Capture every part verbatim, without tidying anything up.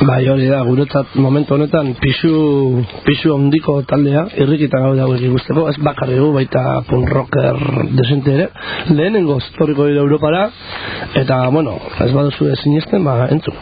Bai, hori da, guretzat momentu honetan pisu, pisu handiko taldea, irrikita gaude hauek ikusteko, ez bakarri gu, baita punk rocker desente ere, lehenengo historiko dira Europara, eta, bueno, ez baduzu sinesten, ba, entzun.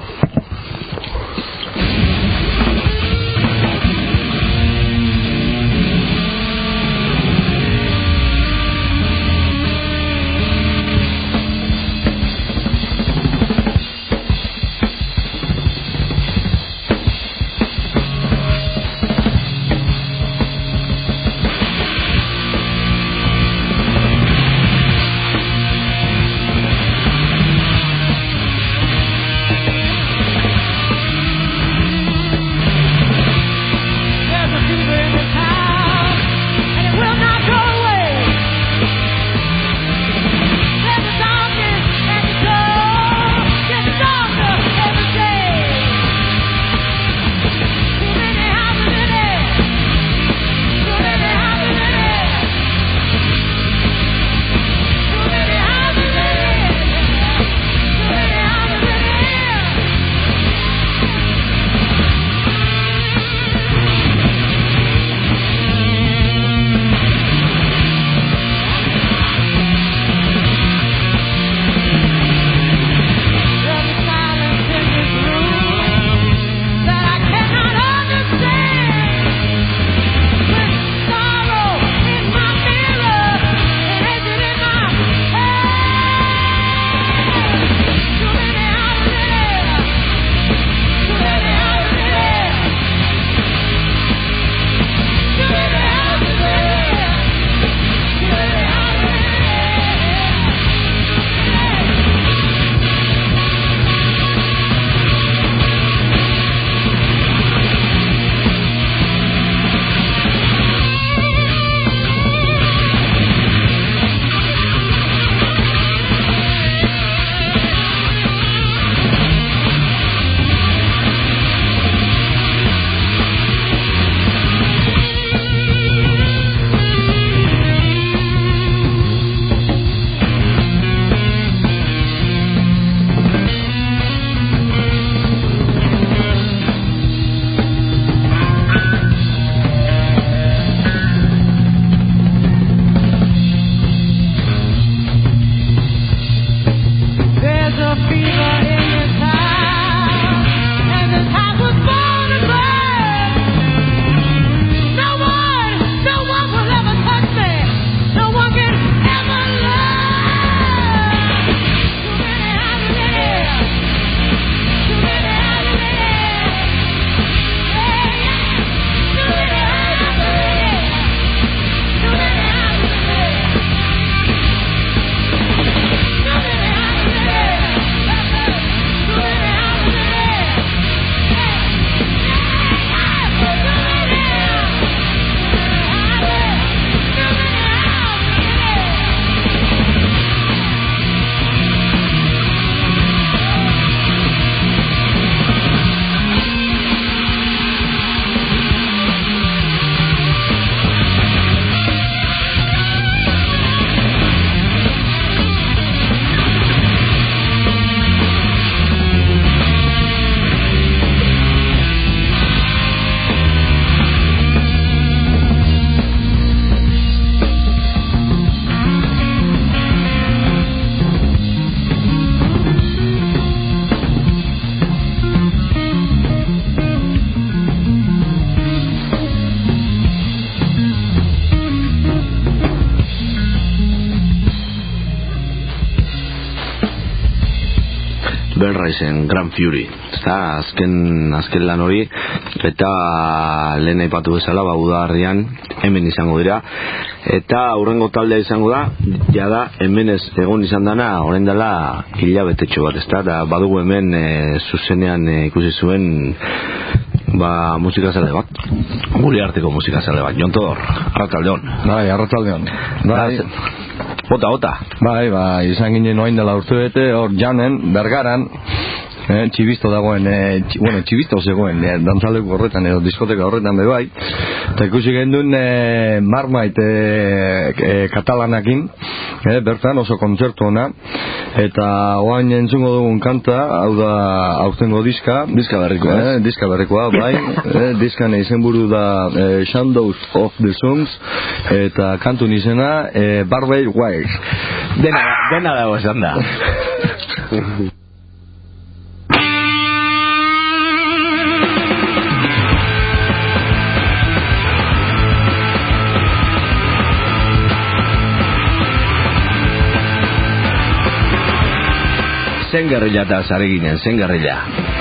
Bellraisen Grand Fury, ezta azken azken lan hori, eta lehen aipatu bezala ba udaberrian hemen izango dira, eta aurrengo taldea izango da jada hemen ez egon izan dana orain dela hilabetetxo bat, ezta, da badugu hemen e, zuzenean e, ikusi zuen ba musikazale bat, gure arteko musikazale bat, Jon Todor, arratsaldeon. Bai, arratsaldeon. Bai. Ota, ota. Bai, bai, izan ginen oain dela urte bete, hor Janen, Bergaran, eh, txibisto dagoen, eh, txi, bueno, txibisto zegoen, eh, dantzaleku horretan edo diskoteka horretan bebai, eta ikusi genduen eh, Marmite eh, eh, katalanakin, eh, bertan oso kontzertu ona, eta oain entzungo dugun kanta, hau da aurtengo diska, diska berrikoa, eh, diska berrikoa, bai, eh, diskan izenburu da eh, Shadows of the Suns, eta kantu izena eh, Barbary Wires. Dena, dena dago esan da. Zen gerrilla eta zare ginen, zen gerrilla.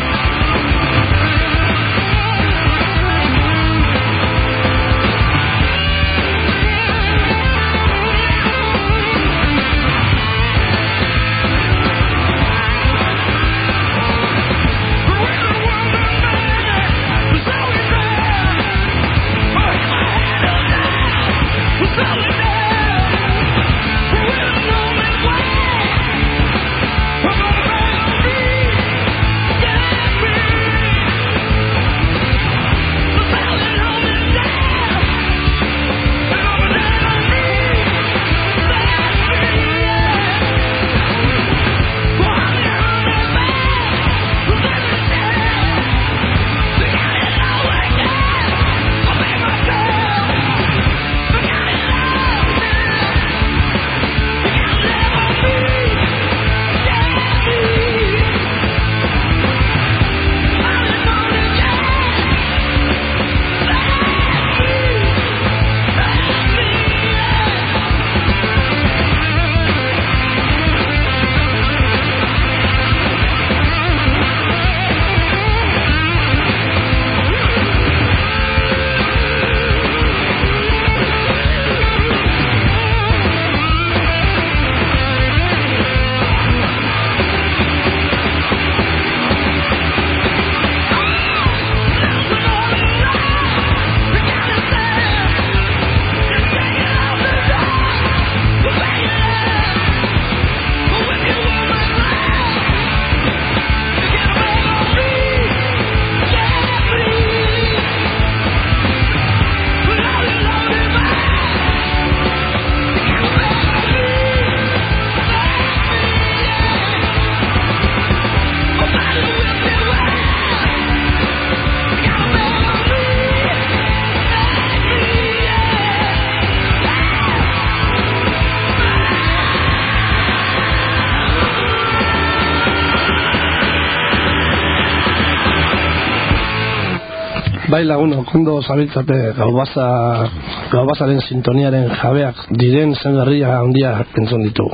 Bai laguno, kondo zabiltzate gaubaza, gaubazaren sintoniaren jabeak diren zen gerrilla handia entzun ditugu.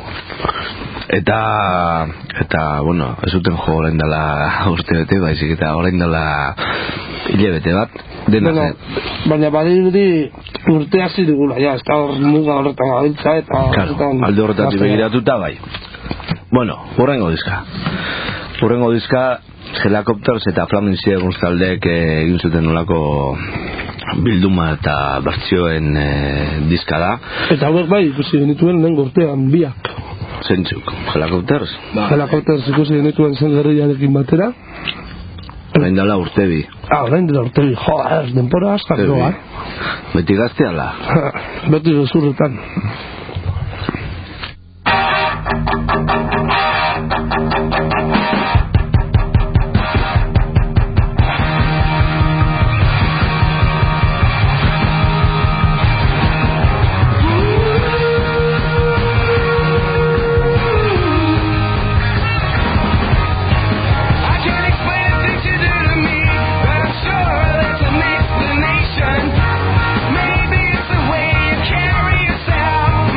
Eta, eta, bueno, ez zuten jo orain dela urte bete, baizik eta orain dela hile bete bat, dena bueno, zen. Baina badirudi urte hasi digula, ja, ez da hor muga horretan gabiltza, eta... Claro, alde horretatik begiratuta bai. Bueno, hurrengo diska. Hurrengo diska, Helicopters eta Flaming Seagulls taldeek egin zuten nolako bilduma eta bertzioen e, diska da. Eta hauek bai, ikusi genituen lehen urtean biak. Zentzuk, Helicopters? Ba. Helicopters ikusi genituen zen gerrillarekin batera. Orain dela urte bi. Ah, orain dela urte bi, joder, denpora askar doa. Beti gazte ala? Beti gezurretan. Maybe it's the way you carry yourself.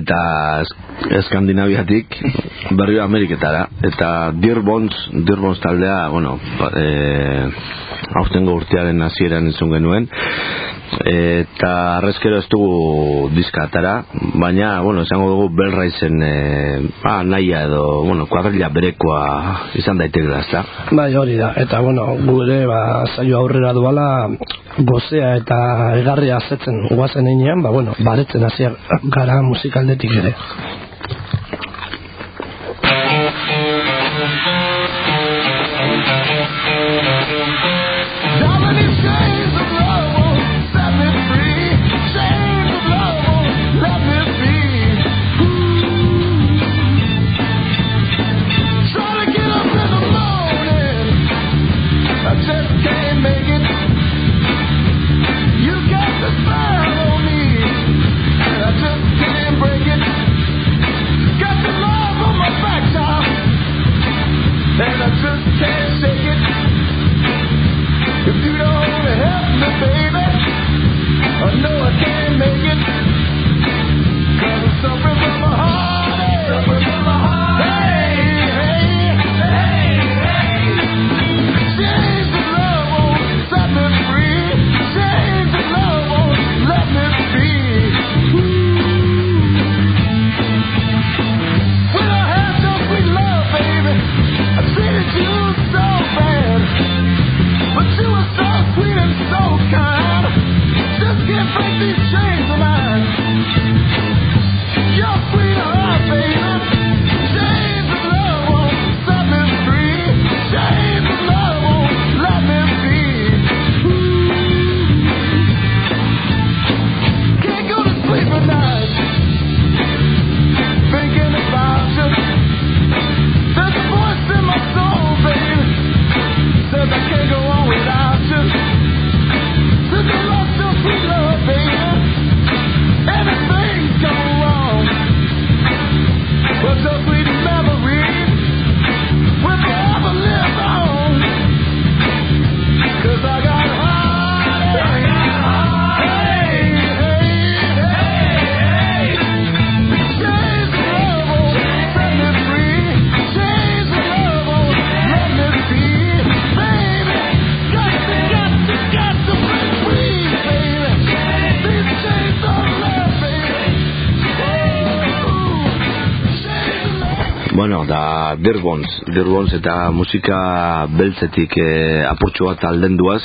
eta Eskandinaviatik berrio Ameriketara, eta Dearborns, Dearborns taldea, bueno, e, aurtengo urtearen hasieran entzun genuen, eta arrezkero ez dugu diskatara, baina, bueno, esango dugu Bellraizen e, ah, nahia edo, bueno, kuadrilla berekoa izan daitekela, ezta? Bai, hori da, eta, bueno, gu ere, ba, saio aurrera duala, gozea eta egarria azetzen guazen einean, ba, bueno, baretzen hasiak gara musikaldetik ere. Bueno, da Dearborns, Dearborns eta musika beltzetik e, apurtxo bat aldenduaz,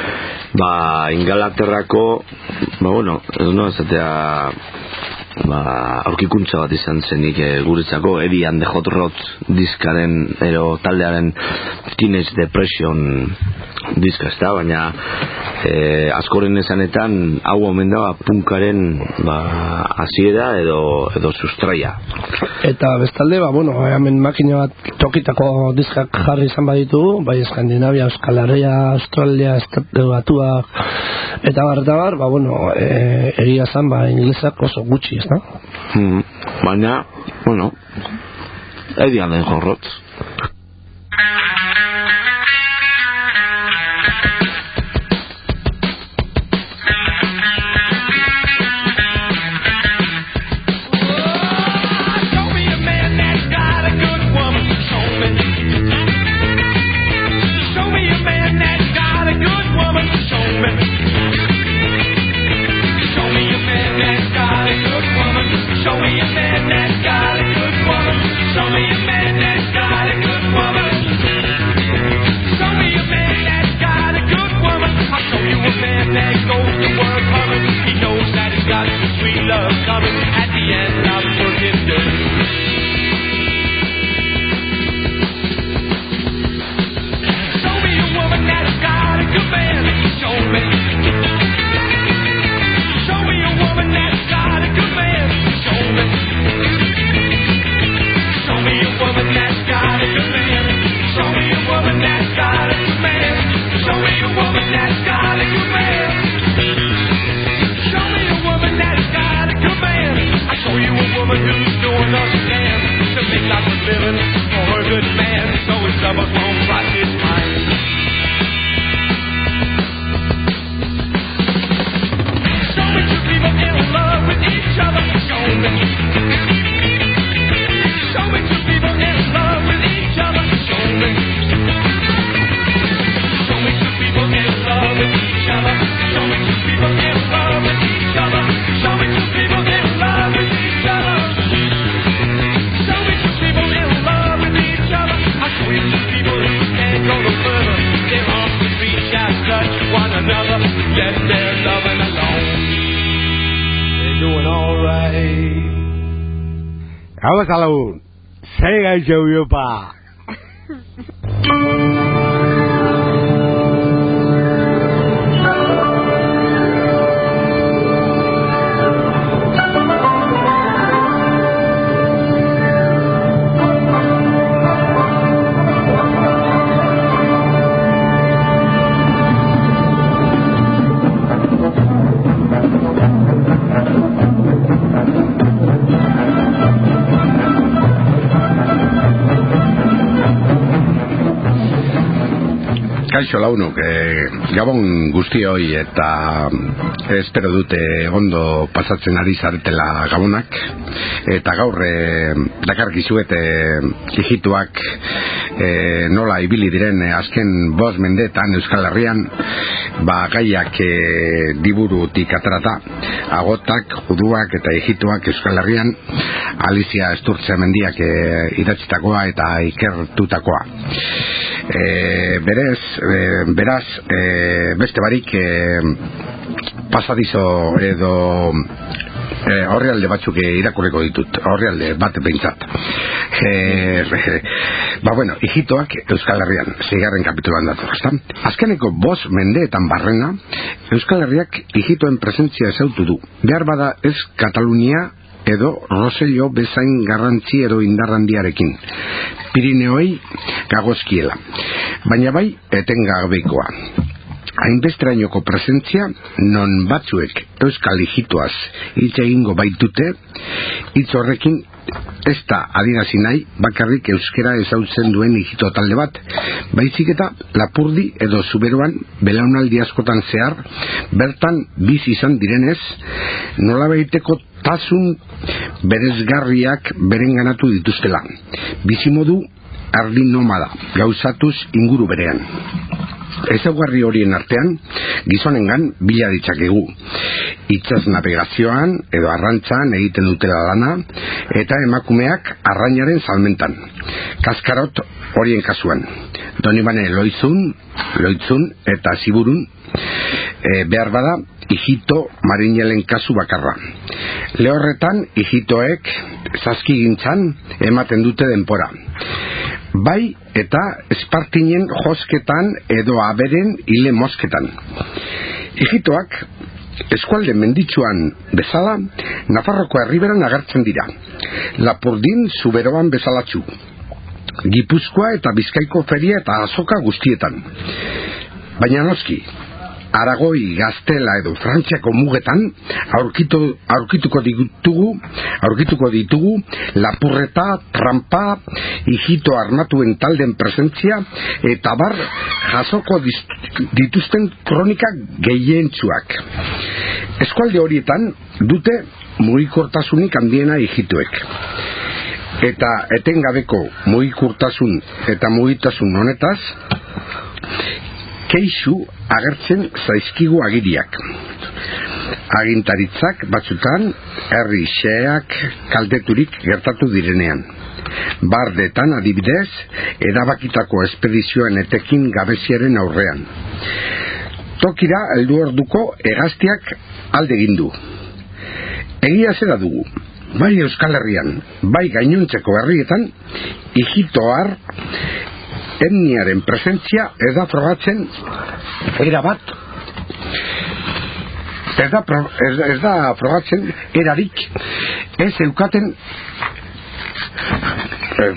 ba, Ingalaterrako, ba, bueno, ez no, ezatea, ba, aurkikuntza bat izan zenik e, guretzako, Eddie and the Hot Rods diskaren, ero taldearen Teenage Depression diska, ez da, baina e, askoren esanetan hau omen da punkaren ba, hasiera edo, edo sustraia. Eta bestalde, ba, bueno, hemen makina bat tokitako diskak jarri izan baditugu, bai Eskandinavia, Euskal Herria, Australia, Estatu Batuak, eta bar, eta bar, ba, bueno, e, egia zan, ba, inglesak oso gutxi, ez da? Hmm, baina, bueno, edian den jorrotz. Show me a man that's got a good woman. Show me a man that's got a good Hau lagun, zei gaitxeu biopa. Kaixo launok, eh, gabon guztioi eta espero dute ondo pasatzen ari zaretela gabonak eta gaur eh, dakarkizuet eh, hijituak eh, nola ibili diren eh, azken bost mendeetan Euskal Herrian ba gaiak eh, diburutik atrata agotak, juduak eta hijituak Euskal Herrian Alicia Esturtze mendiak eh, idatzitakoa eta ikertutakoa. E, berez, e, beraz, e, beste barik e, pasadizo edo e, horrealde batzuk irakurriko ditut, horrealde bat behintzat. E, e, ba bueno, hijitoak Euskal Herrian, zeigarren kapitulan dator, ezta? Azkeneko bost mendeetan barrena, Euskal Herriak hijitoen presentzia ezautu du. Behar bada ez Katalunia edo Rosello bezain garrantzi edo indarrandiarekin. Pirineoei gagozkiela. Baina bai etengabeikoa. Hainbesterainoko presentzia non batzuek euskal hijitoaz hitz egingo baitute, hitz horrekin ez da adirazi nahi bakarrik euskera ezautzen duen hijito talde bat, baizik eta Lapurdi edo Zuberoan belaunaldi askotan zehar bertan bizi izan direnez, nolabaiteko tasun berezgarriak berenganatu dituztela. Bizimodu ardi nomada, gauzatuz inguru berean. Ezaugarri horien artean, gizonengan bila ditzakegu. Itsas navegazioan edo arrantzan egiten dutela lana, eta emakumeak arrainaren salmentan. Kaskarot horien kasuan. Donibane loizun, loitzun eta ziburun, e, behar bada, hijito marinelen kasu bakarra. Lehorretan, hijitoek zazkigintzan ematen dute denpora. Bai eta espartinen josketan edo aberen hile mosketan. Hijitoak eskualde menditsuan bezala Nafarroko herriberan agertzen dira. Lapurdin Zuberoan bezalatzu. Gipuzkoa eta Bizkaiko feria eta azoka guztietan. Baina noski, Aragoi, Gaztela edo Frantziako mugetan aurkitu, aurkituko ditugu aurkituko ditugu lapurreta, trampa, hijito armatuen talden presentzia eta bar jasoko dituzten kronika gehientsuak. Eskualde horietan dute mugikortasunik handiena hijituek. Eta etengabeko mugikortasun eta mugitasun honetaz keixu agertzen zaizkigu agiriak. Agintaritzak batzutan herri xeak kalteturik gertatu direnean. Bardetan adibidez, erabakitako espedizioen etekin gabeziaren aurrean. Tokira heldu orduko hegaztiak alde egin du. Egia zera dugu, bai Euskal Herrian, bai gainontzeko herrietan, hijitoar etniaren presentzia ez da frogatzen erabat ez da, ez, ez da frogatzen erarik ez eukaten eh,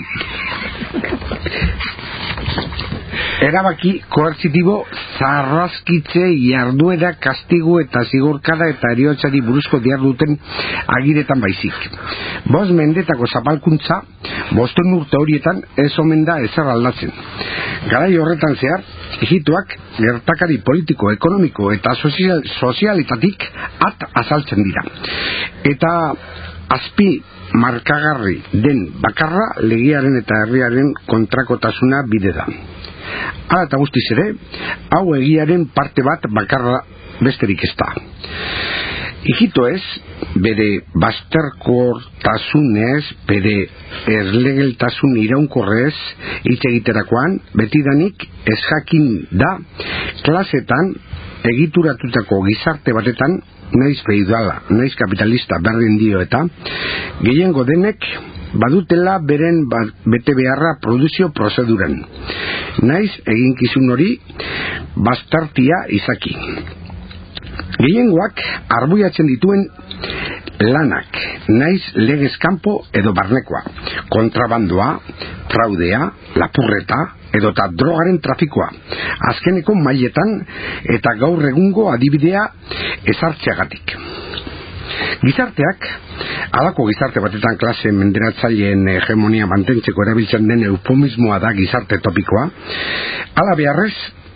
erabaki koertzitibo zarraskitze jarduera kastigu eta zigorkada eta eriotzari buruzko diharduten agiretan baizik. Bost mendetako zapalkuntza bosten urte horietan ez omen da ezer aldatzen. Garai horretan zehar, hijituak gertakari politiko, ekonomiko eta sozial, sozialitatik at azaltzen dira. Eta azpi markagarri den bakarra legiaren eta herriaren kontrakotasuna bide da. Hala eta guztiz ere, hau egiaren parte bat bakarra besterik ez da. Hijito ez, bere bazterkortasunez, bere erlegeltasun iraunkorrez hitz egiterakoan, betidanik ez jakin da klasetan egituratutako gizarte batetan naiz feudala, naiz kapitalista berdin dio eta gehiengo denek badutela beren bete beharra produzio prozeduran. Naiz eginkizun hori bastartia izaki. Gehiengoak arbuiatzen dituen lanak, naiz legez kanpo edo barnekoa, kontrabandoa, fraudea, lapurreta, edota drogaren trafikoa, azkeneko mailetan eta gaur egungo adibidea ezartzeagatik. Gizarteak, halako gizarte batetan klase menderatzaileen hegemonia mantentzeko erabiltzen den eufemismoa da gizarte topikoa, hala beharrez,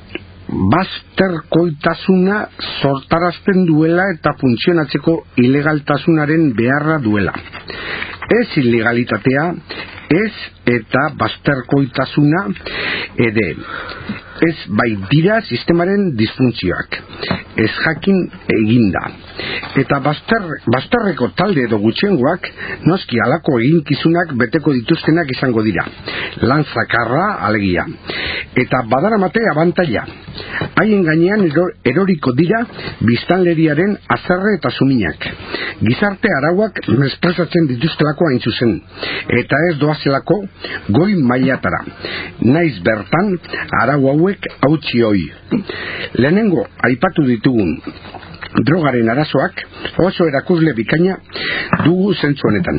bazterkoitasuna sortarazten duela eta funtzionatzeko ilegaltasunaren beharra duela. Ez ilegalitatea, ez eta bazterkoitasuna ere, ez bai dira sistemaren disfuntzioak, ez jakin eginda. Eta bazter, bazterreko talde edo gutxiengoak noski halako eginkizunak beteko dituztenak izango dira. Lan zakarra alegia. Eta badaramate abantaila. Haien gainean eroriko dira biztanleriaren azerre eta suminak. Gizarte arauak mespresatzen dituztelako hain zuzen. Eta ez doazelako goi mailatara. Naiz bertan arau hauek hautsi hoi. Lehenengo aipatu ditugun drogaren arazoak oso erakusle bikaina dugu zentzu honetan.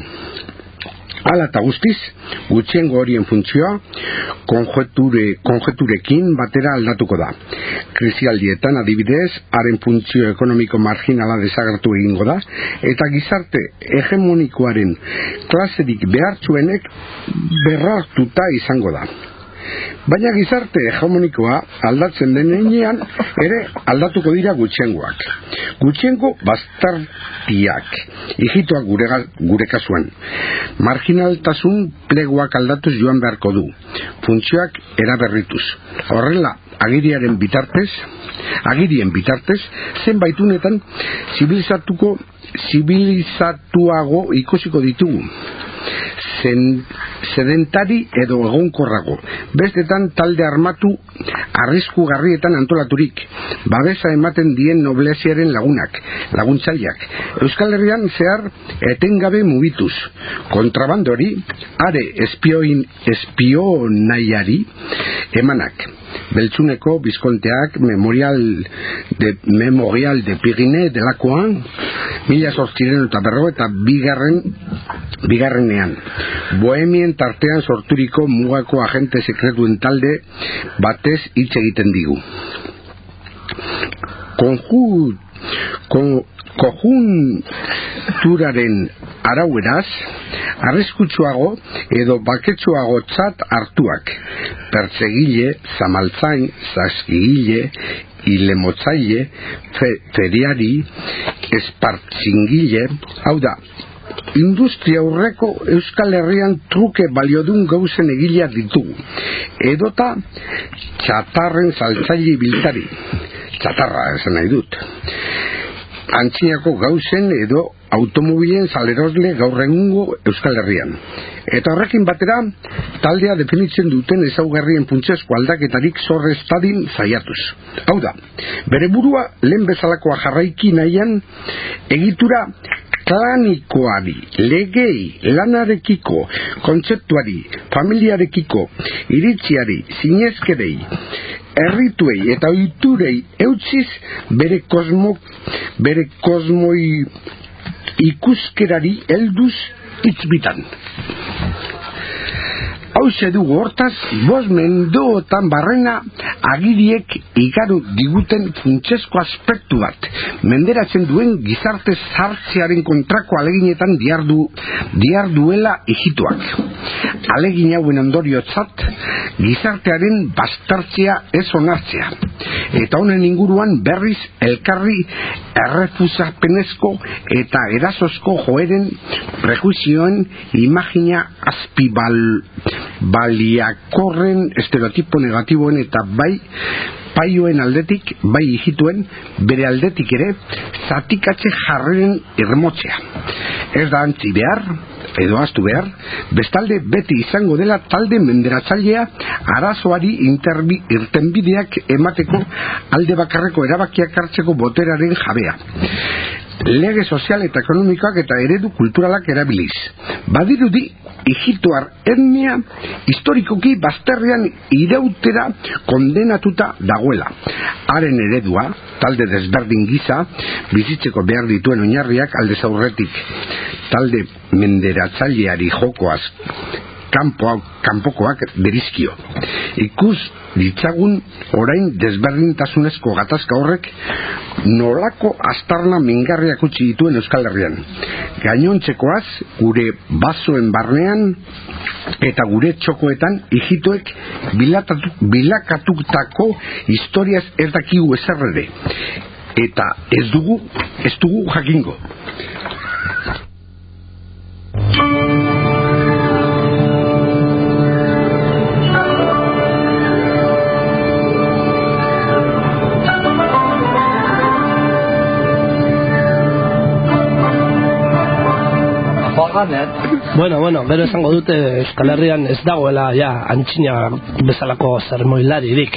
Hala eta guztiz, gutxiengo horien funtzioa konjeture, konjeturekin batera aldatuko da. Krisialdietan adibidez, haren funtzio ekonomiko marginala desagertu egingo da, eta gizarte hegemonikoaren klaserik behartzuenek berrartuta izango da. Baina gizarte hegemonikoa aldatzen denean ere aldatuko dira gutxiengoak. Gutxiengo bastartiak, hijitoak gure, gure kasuan. Marginaltasun pleguak aldatuz joan beharko du. Funtzioak eraberrituz. Horrela, agiriaren bitartez, agirien bitartez, zenbaitunetan zibilizatuko, zibilizatuago ikusiko ditugu. Zen, sedentari edo egonkorrago, bestetan talde armatu arrisku garrietan antolaturik, babesa ematen dien nobleziaren lagunak, laguntzaileak, Euskal Herrian zehar etengabe mugituz, kontrabandori, are espioin, espionaiari emanak, Beltzuneko Bizkonteak Memorial de, Memorial de Pirine delakoan, mila zortziren eta berro eta bigarren bigarrenean Bohemien tartean sorturiko mugako agente sekretuen talde batez hitz egiten digu. Konju kon, konjunturaren araueraz arriskutsuago edo baketsuago tzat hartuak, pertsegile, zamaltzain, zaskigile, ilemotzaile, fe, feriari, espartzingile, hau da, industria aurreko Euskal Herrian truke baliodun gauzen egilea ditugu, edota txatarren saltzaile biltari, txatarra esan nahi dut, antzinako gauzen edo automobilen salerosle gaur egungo Euskal Herrian. Eta horrekin batera, taldea definitzen duten ezaugarrien funtsezko aldaketarik zorre estadin zaiatuz. Hau da, bere burua lehen bezalakoa jarraiki nahian egitura klanikoari, legei, lanarekiko, kontzeptuari, familiarekiko, iritziari, zinezkerei, errituei eta ohiturei eutziz bere kosmo, bere kosmoi ikuskerari helduz hitzbitan. Hauxe dugu hortaz, bost mendootan barrena agiriek igaru diguten funtsezko aspektu bat, menderatzen duen gizarte zartzearen kontrako aleginetan diardu, diarduela hijituak. Alegin hauen ondoriotzat, gizartearen bastartzea ez onartzea. Eta honen inguruan berriz elkarri errefusapenezko eta erasozko joeren prejuizioen imagina azpibal baliakorren estereotipo negatiboen eta bai paioen aldetik, bai hijituen bere aldetik ere zatikatze jarreren irmotzea. Ez da antzi behar edo ahaztu behar, bestalde beti izango dela talde menderatzailea arazoari interbi, irtenbideak emateko alde bakarreko erabakiak hartzeko boteraren jabea. lege sozial eta ekonomikoak eta eredu kulturalak erabiliz. Badirudi, Egiptoar etnia historikoki bazterrean irautera kondenatuta dagoela. Haren eredua, talde desberdin gisa, bizitzeko behar dituen oinarriak aldez aurretik talde menderatzaileari jokoaz Kampo, kanpokoak derizkio. Ikus ditzagun orain desberdintasunezko gatazka horrek nolako astarna mingarriak utzi dituen Euskal Herrian. Gainontzekoaz, gure basoen barnean eta gure txokoetan Egiptoek bilatatu, bilakatutako historiaz ez dakigu ezer ere. Eta ez dugu, ez dugu jakingo. Bueno, bueno, gero esango dute Euskal Herrian ez dagoela ja antxina bezalako zermoilaririk.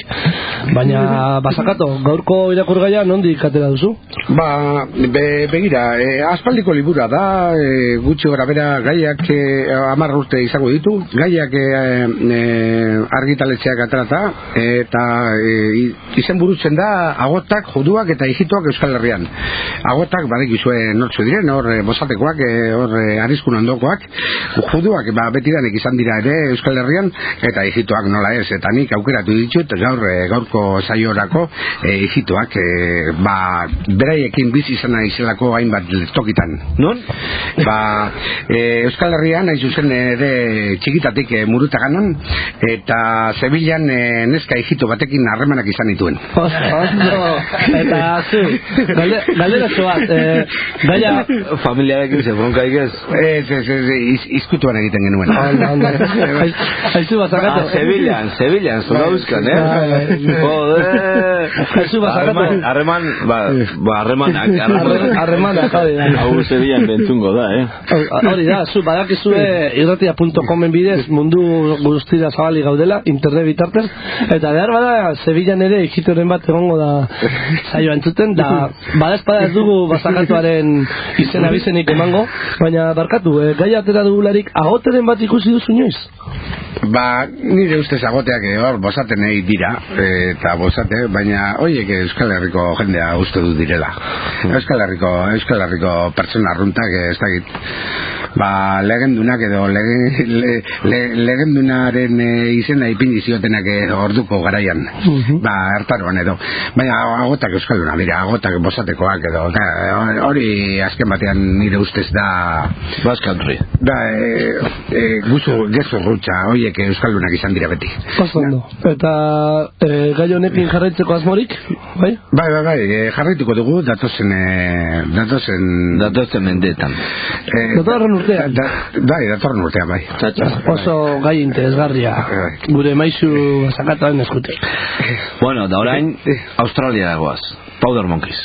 Baina basakato, gaurko irakurgaia nondik atera duzu? Ba, be, begira, e, aspaldiko libura da, e, gutxi gora bera gaiak e, amar urte izango ditu, gaiak e, e, argitaletxeak aterata, eta e, izen burutzen da agotak, juduak eta Egiptoak Euskal Herrian. Agotak, badikizue nortzu diren, hor bosatekoak, hor arriskun ondokoak, juduak ba, betidanek izan dira ere Euskal Herrian, eta Egiptoak nola ez, eta nik aukeratu ditut gaur gaurko saiorako e, Egiptoak e, ba, beraiekin bizi izan izelako hainbat tokitan. Non? Ba, e, Euskal Herrian hain zuzen ere txikitatik e, murutaganan, eta Sevillan e, neska Egipto batekin harremanak izan dituen. Ondo, eta zu, galderatxo bat, e, gaia... Familiarekin ze bronka ikez? Ez, ez, ez, izkutuan egiten genuen. Onda, onda. Haizu basakatu. Ah, Sevillan, Sevillan, zura buskan, eh? Joder. Haizu basakatu. Harreman, ba, harremanak. Harremanak, hori da. Hau Sevillan bentzungo da, eh? Hori da, zu, badakizue irratia punto comen bidez mundu guztira zabali gaudela, internet bitartez, eta behar bada, Sevillan ere Egiptoren bat egongo da saioa entzuten, da badazpada ez dugu basakatuaren izena bizenik emango, baina barkatu, eh, gai atera dugularik agoteren bat ikusi duzu inoiz? Ba, nire ustez agoteak hor bosaten nahi dira, eta bosate, baina hoiek Euskal Herriko jendea uste du direla. Euskal Herriko, Euskal Herriko pertsona arruntak ez dakit, ba, legendunak edo lege, le, le, legendunaren e, izena ipini ziotenak orduko garaian, uh-huh. Ba, hartaroan edo, baina agotak Euskalduna, dira, agotak bosatekoak edo, hori azken batean nire ustez da Basque Country. Da, e, e, guzu, gezu rutsa, hoiek Euskaldunak izan dira beti. Osondo. Eta e, gai honekin jarraitzeko asmorik? Bai? Bai, bai, bai, e, jarraituko dugu datozen e, datozen datozen mendetan. E, datorren urtean. Da, bai, datorren urtean, bai. Txatxa. Oso gai interesgarria. Bai. Gure maizu sakatuaren eskute. Bueno, da orain Australia dagoaz. Powder Monkeys.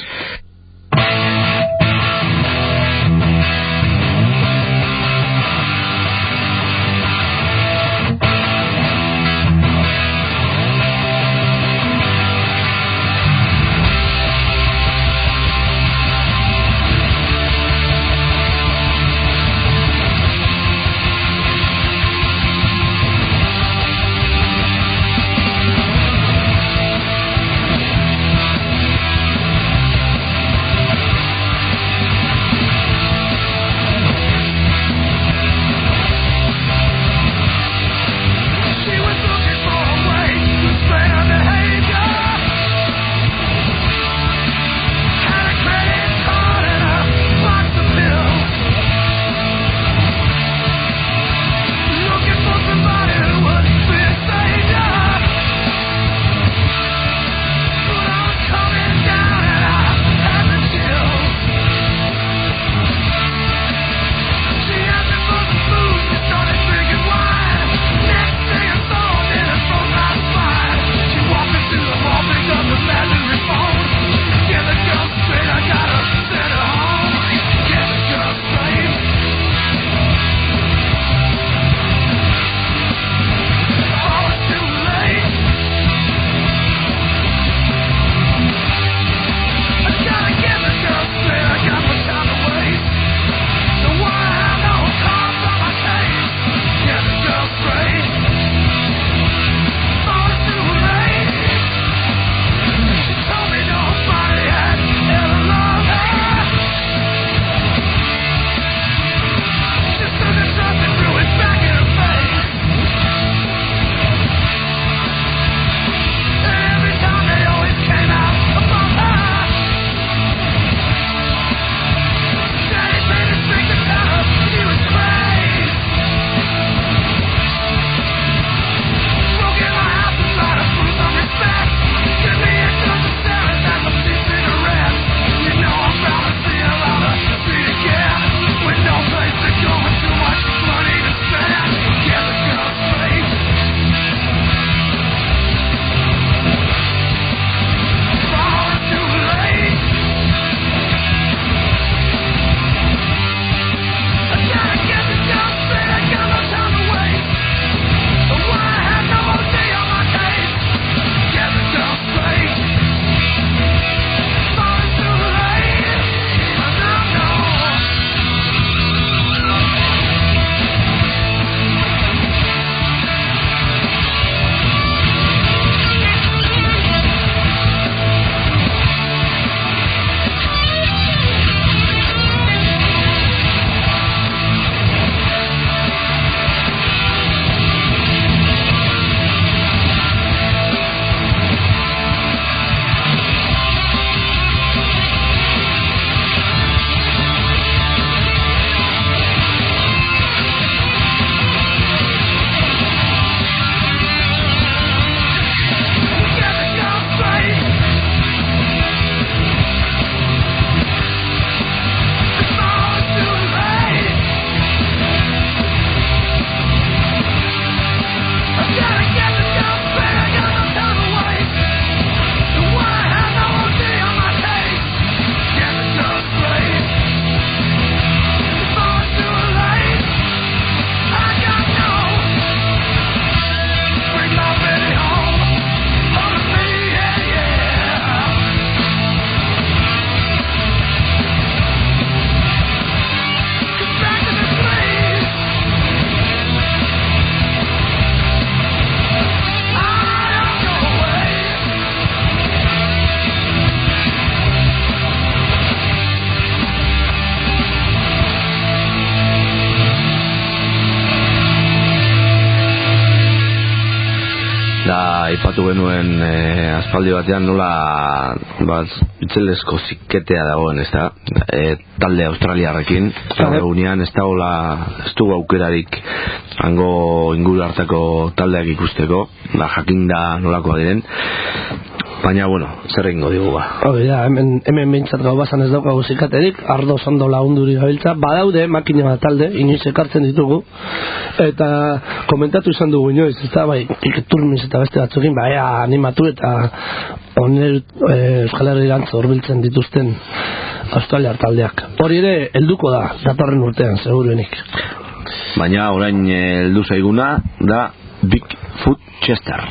da aipatu genuen e, aspaldi batean nola bat itzelesko ziketea dagoen, ez da, e, talde australiarrekin gaur egunean ez dagoela, ez du aukerarik hango inguru hartako taldeak ikusteko, da jakinda nolakoa diren, baina, bueno, zer egingo digu ba. Hori da, hemen, hemen behintzat gau basan ez daukagu zikaterik, ardo zondo launduri gabiltza, badaude, makina bat talde, inoiz ekartzen ditugu, eta komentatu izan dugu inoiz, ez da, bai, iketurmiz eta beste batzukin, bai, animatu eta oner e, Euskal Herrirantz horbiltzen dituzten australiar taldeak. Hori ere, helduko da, datorren urtean, seguruenik. Baina, orain heldu zaiguna, da Bigfoot Chester.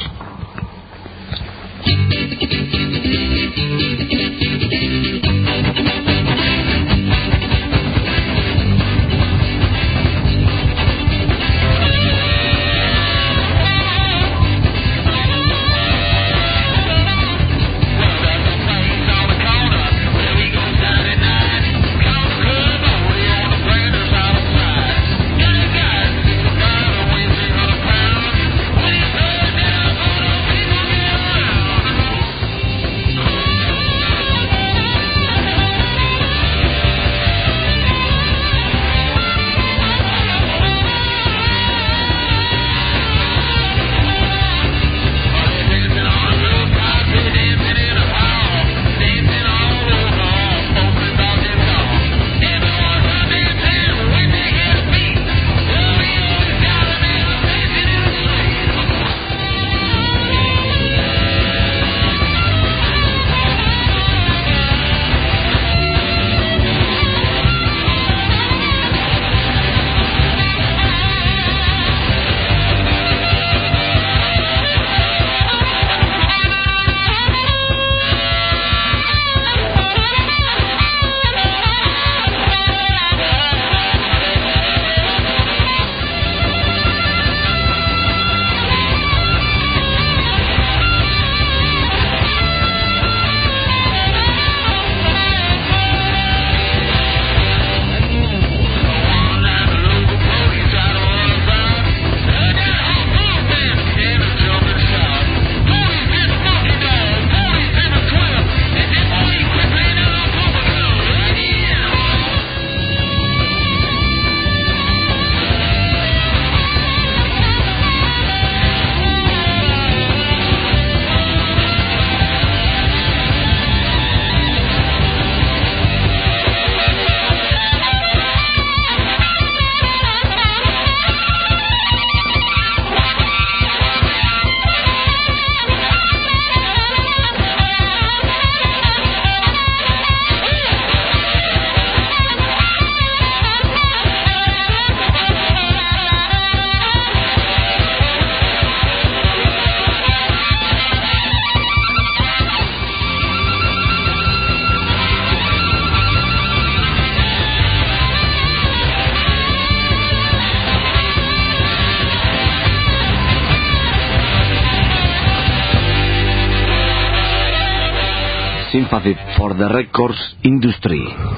Sympathy for the Records Industry,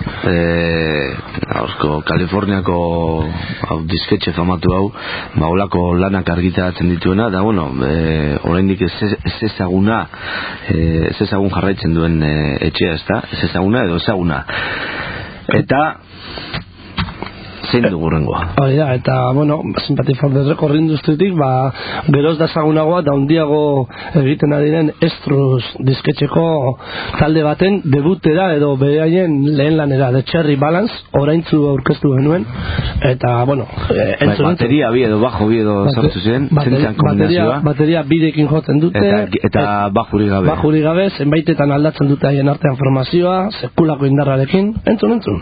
eh, hausko Kaliforniako hau disketxe famatu hau, ba holako lanak argitaratzen dituena, da bueno, eh, oraindik ez ez ezaguna, eh, ez ezagun jarraitzen duen eh, etxea, ezta? Ez ezaguna edo ezaguna. Eta zein dugu rengoa. Hori da, eta, bueno, Sympathy for the Record Industrytik, ba, geroz da zagunagoa, da hundiago egiten adiren Estrus disketxeko talde baten debutera edo behaien lehen lanera, The Cherry Balance, oraintzu aurkeztu genuen, eta, bueno, eh, entzun, bateria bi edo bajo bi edo sartu ziren, bateria, bateria, bateria birekin jotzen dute, eta, eta bajuri gabe. Bajuri gabe, zenbaitetan aldatzen dute haien artean formazioa, sekulako indarrarekin, entzun, entzun.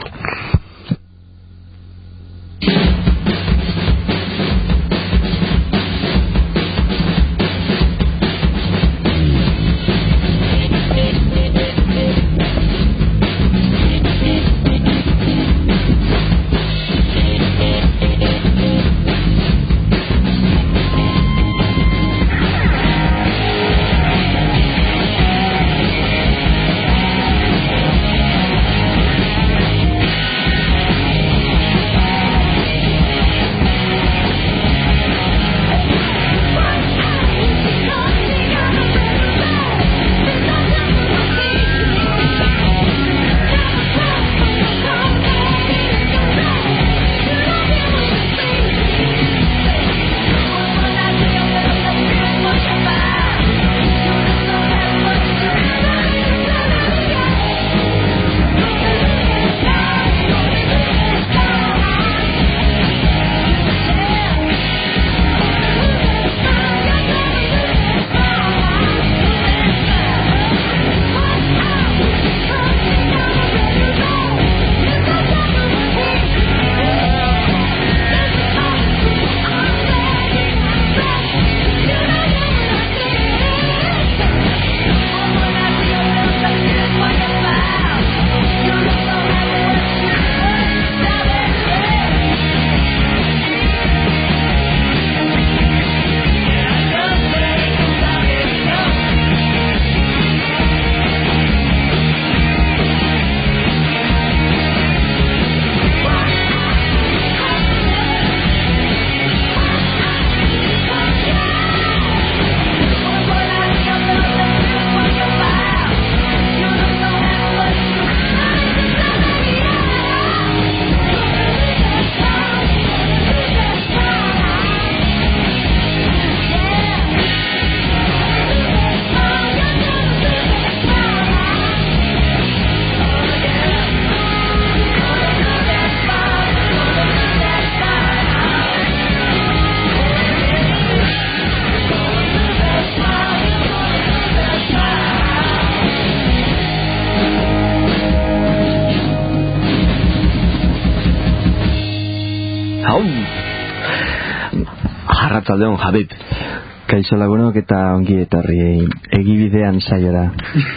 arratsaldeon Jabit. Kaixo lagunok eta ongi etorri egibidean saiora.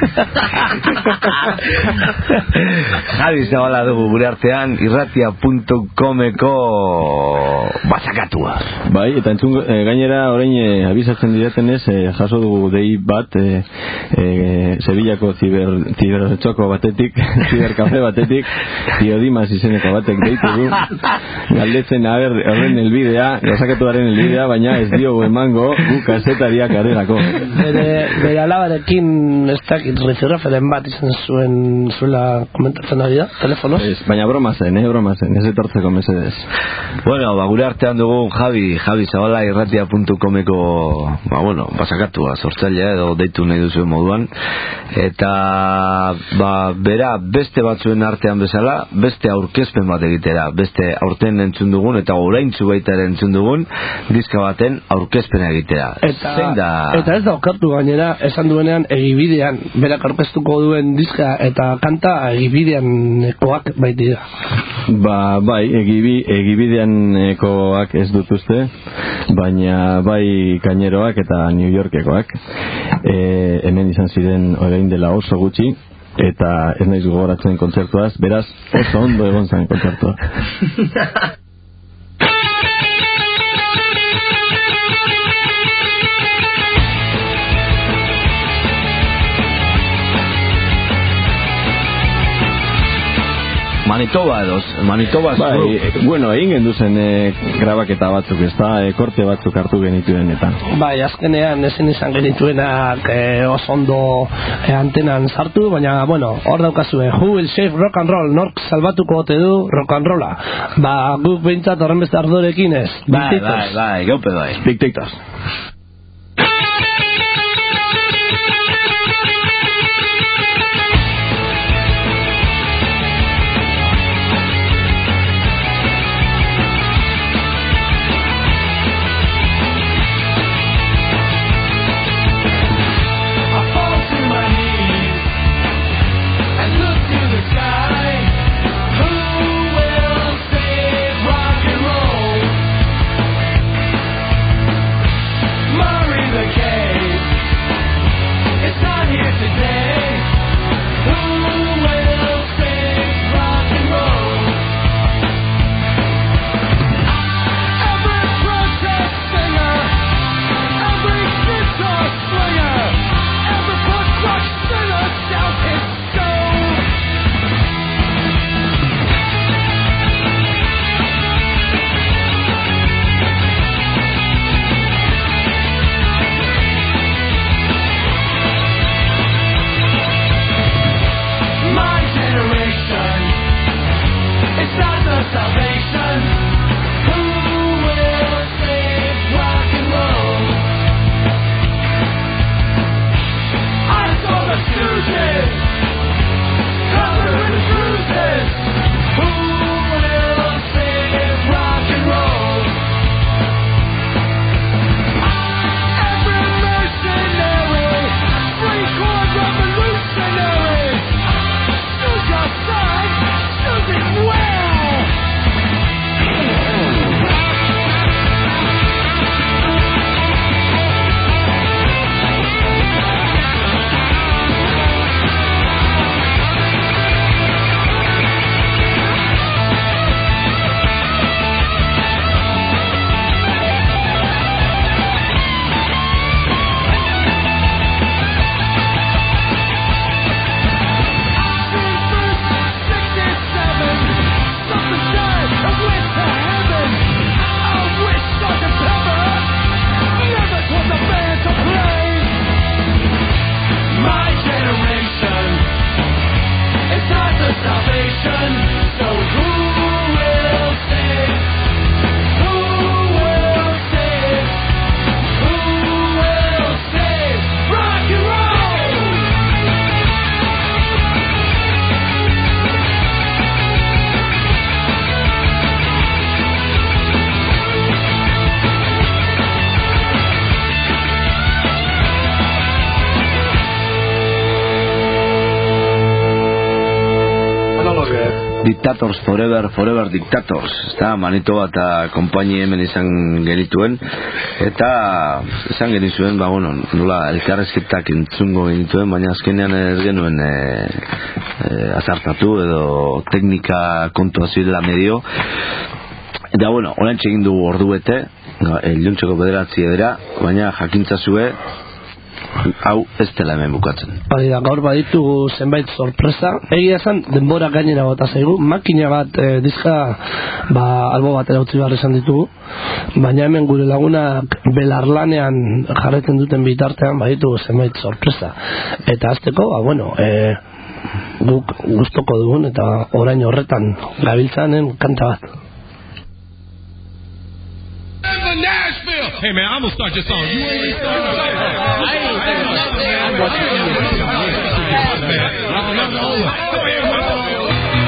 Javi Zabala dugu gure artean irratia puntu comeko basakatua. Bai, eta entzun, e, gainera orain e, abisatzen didatenez e, jaso dugu dei bat e, e, Sevillako ziber, zibertxoko batetik, ziberkafe batetik, Diodimas izeneko batek deitu du. Galdetzen, a ber, horren elbidea, basakatuaren elbidea, baina ez dio emango kazetariak garelako. Bere, bere alabarekin ez dakit referen bat izan zuen zuela komentatzen ari da, telefonoz. Es, baina broma zen, eh, broma zen, ez etortzeko mesedez. Bueno, ba, gure artean dugu Javi, Javi Zabala irratia puntu comeko, ba, bueno, basakatua, sortzailea edo deitu nahi duzuen moduan. Eta, ba, bera, beste batzuen artean bezala, beste aurkezpen bat egitera, beste aurten entzun dugun, eta oraintzu baita ere entzun dugun, diska baten aurkezpena egitera. Eta, eta ez da okertu gainera, esan duenean egibidean, berak aurkeztuko duen diska eta kanta egibideanekoak baitira. Ba, bai, egibi, egibideanekoak ez dut uste, baina bai kaineroak eta New Yorkekoak. E, hemen izan ziren orain dela oso gutxi, eta ez naiz gogoratzen kontzertuaz, beraz oso ondo egon zen kontzertua. Manitoba edo, Manitoba bai, bueno, egin genduzen e, grabaketa batzuk, ez da, e, korte batzuk hartu genituen eta. Bai, azkenean ezin izan genituenak e, oso ondo e, antenan sartu, baina, bueno, hor daukazue, who will save rock and roll, nork salbatuko ote du rock and rolla. Ba, guk behintzat horren beste ardorekin ez. Bai, bai, bai, gaupe bai. Dictators. Who will save rock and roll? Dictators Forever, Forever Dictators, eta Manitoba eta konpaini hemen izan genituen, eta izan genituen, ba, bueno, nola elkarrezketak entzungo genituen, baina azkenean ez genuen e, e, azartatu edo teknika kontua zirela medio. Eta bueno, orantxe egin dugu orduete, iluntzeko bederatzi edera, baina jakintzazue hau ez dela hemen bukatzen. Hori da, gaur baditugu zenbait sorpresa. Egia esan, denbora gainera bota zaigu. Makina bat, e, diska, ba, albo batera utzi behar esan ditugu. Baina hemen gure lagunak belarlanean jarretzen duten bitartean baditugu zenbait sorpresa. Eta azteko, ba, bueno, e, guk gustoko dugun eta orain horretan gabiltzanen kanta bat. Nashville. Hey man, I'm gonna start your song. You ain't starting your song. I ain't saying nothing. I'm watching you. Go ahead,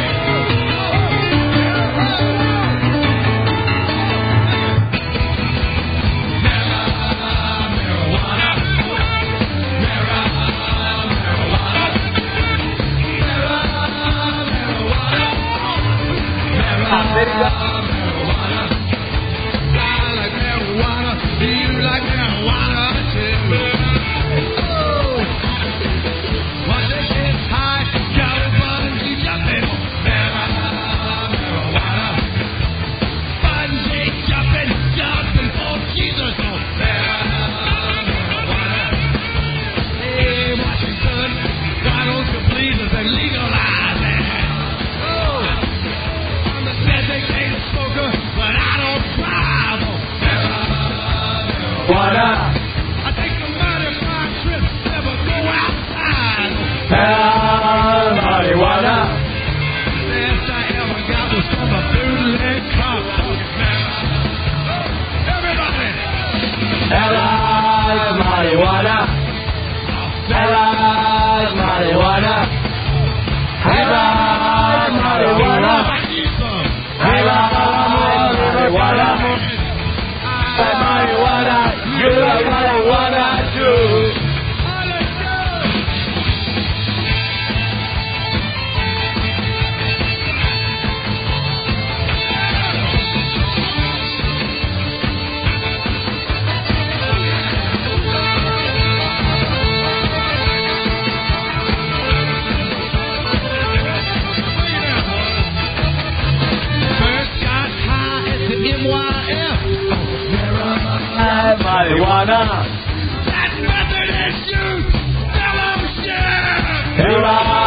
marijuana. That's Methodist youth. Tell them shit. Here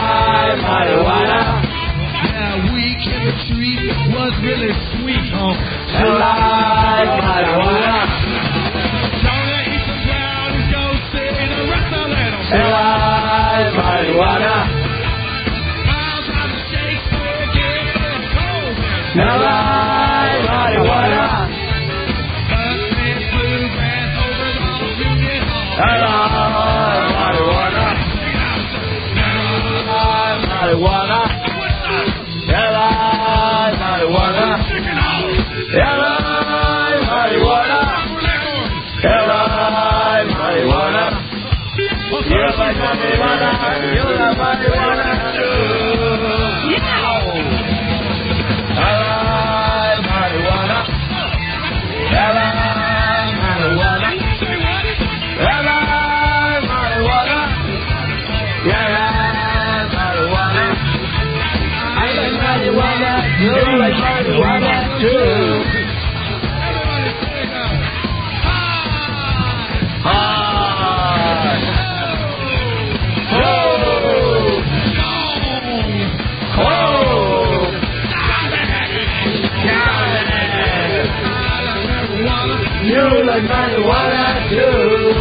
I marijuana. That week in the street was really sweet, huh? Here I marijuana. Gonna eat some brownies, go see the rest of them. Here I marijuana. Miles on the Shakespeare, getting cold. Here I marijuana. Hello, marijuana. Marijuana. Hello, marijuana. Hello, marijuana. Hello, marijuana. You like marijuana? You like marijuana too? Hello, marijuana. Hello, marijuana. Hello, marijuana. Yeah, marijuana. I like marijuana. You like marijuana too. Hi. Oh. Oh. You like marijuana too.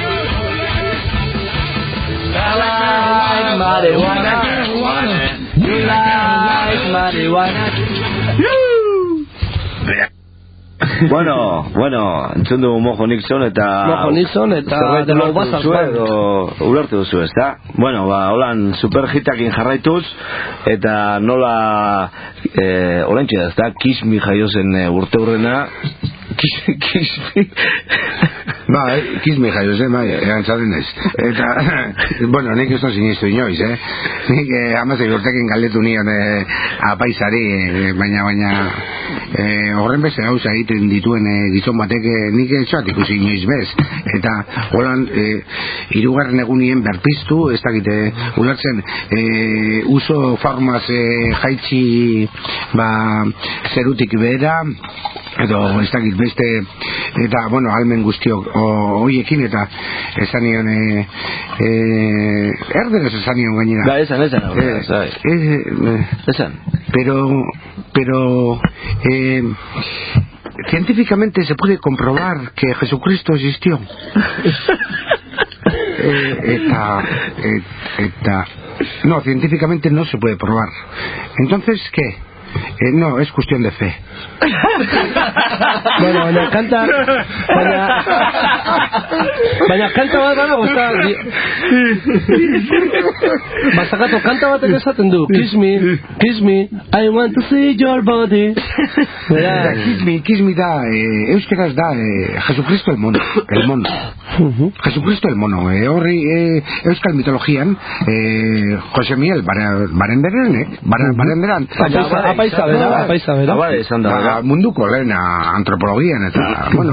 I like marijuana. You like marijuana. Bueno, bueno, entzun dugu Mojo Nixon eta Mojo Nixon eta zerbait Los ulertu Bastards duzu Band. edo ulertu duzu, ezta? Bueno, ba, holan superhitakin jarraituz eta nola eh, oraintxe da, ezta? Kiss Me jaio zen eh, urte hurrena. Kiss, kiss Me Ba, kismi jaio zen, bai, erantzaren ez. Eta, bueno, nik ez da sinistu inoiz, eh? Nik eh, amazai urtekin galdetu nion eh, apaizari, eh, baina, baina, eh, horren beste gauza egiten dituen eh, gizon batek eh, nik etxoat ikusi inoiz bez. Eta, holan, eh, irugarren egunien berpiztu, ez dakite, ulertzen, eh, uso farmaz eh, jaitsi, ba, zerutik behera, edo ez dakit beste, eta, bueno, almen guztiok hoiekin, eta esan nion e, e, erderaz esan nion gainera. Ba, esan, esan eh, eh, esan pero pero eh, científicamente se puede comprobar que Jesucristo existió. eh, eta, et, eta no, científicamente no se puede probar. Entonces, ¿qué? Eh, no, es cuestión de fe. Bueno, baina kanta baina baina kanta bat bana gusta basakatu kanta batek esaten du kiss me, kiss me, I want to see your body. Eta, kiss me, kiss me da eh, euskeraz da eh, Jesucristo el mono, el mono. Uh-huh. Jesucristo el mono eh, horri eh, euskal mitologian eh, Jose Miel Barenderan Barenderan apaisa bera, apaisa bera. Ba, munduko lehena antropologian eta, bueno,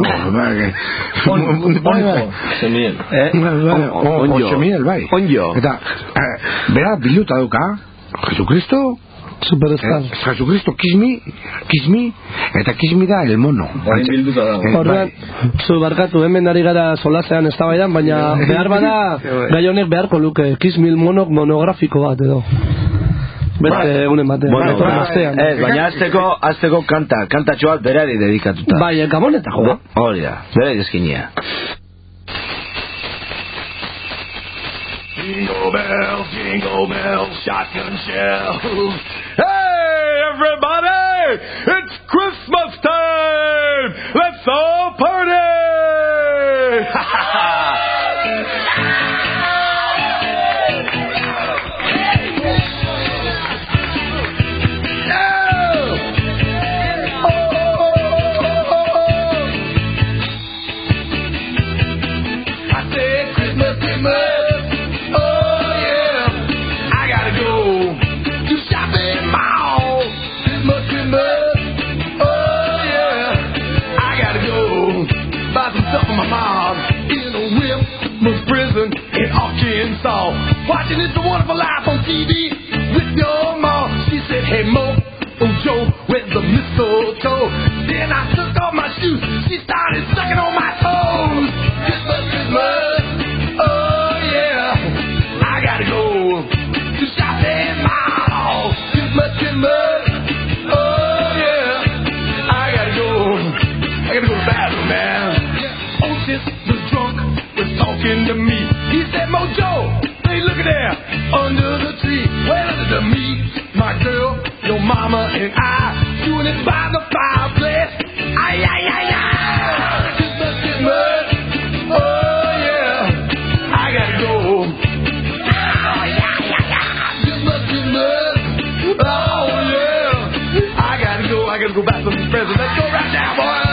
Jose Miel Jose Miel, bai. Eta, bera biluta duka Jesucristo Superstar. Eh, Jesucristo, kismi, kismi, eta kismi da el mono. Horrean, zu barkatu, hemen ari gara solasean eztabaidan, baina behar bada, gai honek beharko luke, kismi el monok monografiko bat edo. Beste egunen batean. Bueno, ez, baina azteko, azteko kanta, kantatxo bat berari dedikatuta. Bai, Gaboneta joa. Hori da, berari eskinia. Jingle bells, jingle bells, shotgun shells. Hey, everybody! It's Christmas time! Let's all party! Ha ha ha! Watching It's a Wonderful Life on T V with your mom. She said, hey Mo, oh Joe, where's the mistletoe? Then I took off my shoes. She started sucking on my toes. Christmas, Christmas, oh yeah, I gotta go to shopping mall. Christmas, Christmas, oh yeah, I gotta go. I gotta go to the bathroom, man. Otis, the drunk, was talking to me. He said, Mo Joe, hey, look at there, under the tree. Well, under me, my girl, your mama, and I, doing it by the fireplace. Ay, ay, ay, ay. Christmas, Christmas, oh, yeah, I gotta go. Oh, yeah, yeah, yeah. Christmas, Christmas, oh, yeah, I gotta go. I gotta go back to some presents. Let's go right now, boys.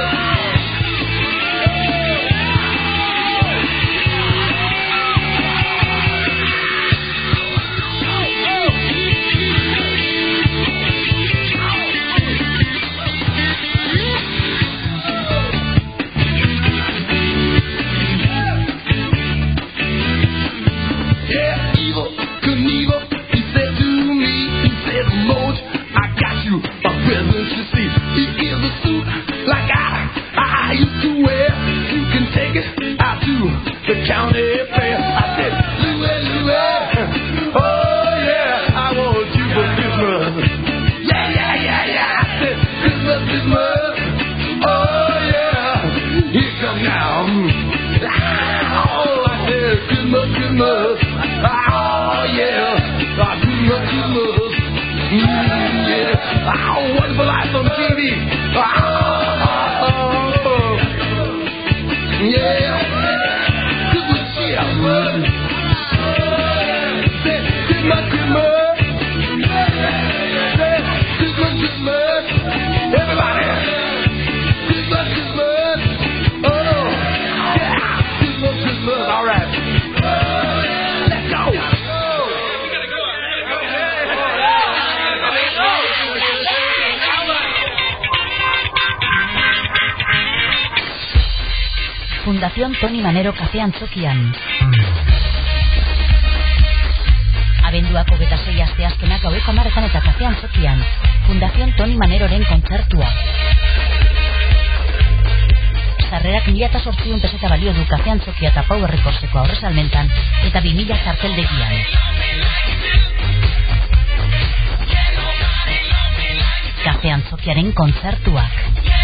County fair. I said, Louie, Louie, oh yeah, I want you for Christmas. Yeah, yeah, yeah, yeah. I said, Christmas, Christmas, oh yeah, here come now. Oh, I said, Christmas, Christmas, oh yeah, oh, Christmas, Christmas, mm, yeah, oh, Wonderful Life on T V. Oh, oh, oh, yeah. Christmas, Christmas, Christmas, Christmas, everybody, Christmas, Christmas, oh, yeah. Fundación Toni Manero kafean zokian. Abenduako beta sei asteazkenak gaueko hamarretan eta kafean zokian. Fundación Toni Maneroren kontzertua. Sarrerak mila eta zortziehun peseta balio du kafean zokia eta Power Recordseko aurresalmentan eta bi mila zarteldegian. Kafean zokiaren kontzertuak.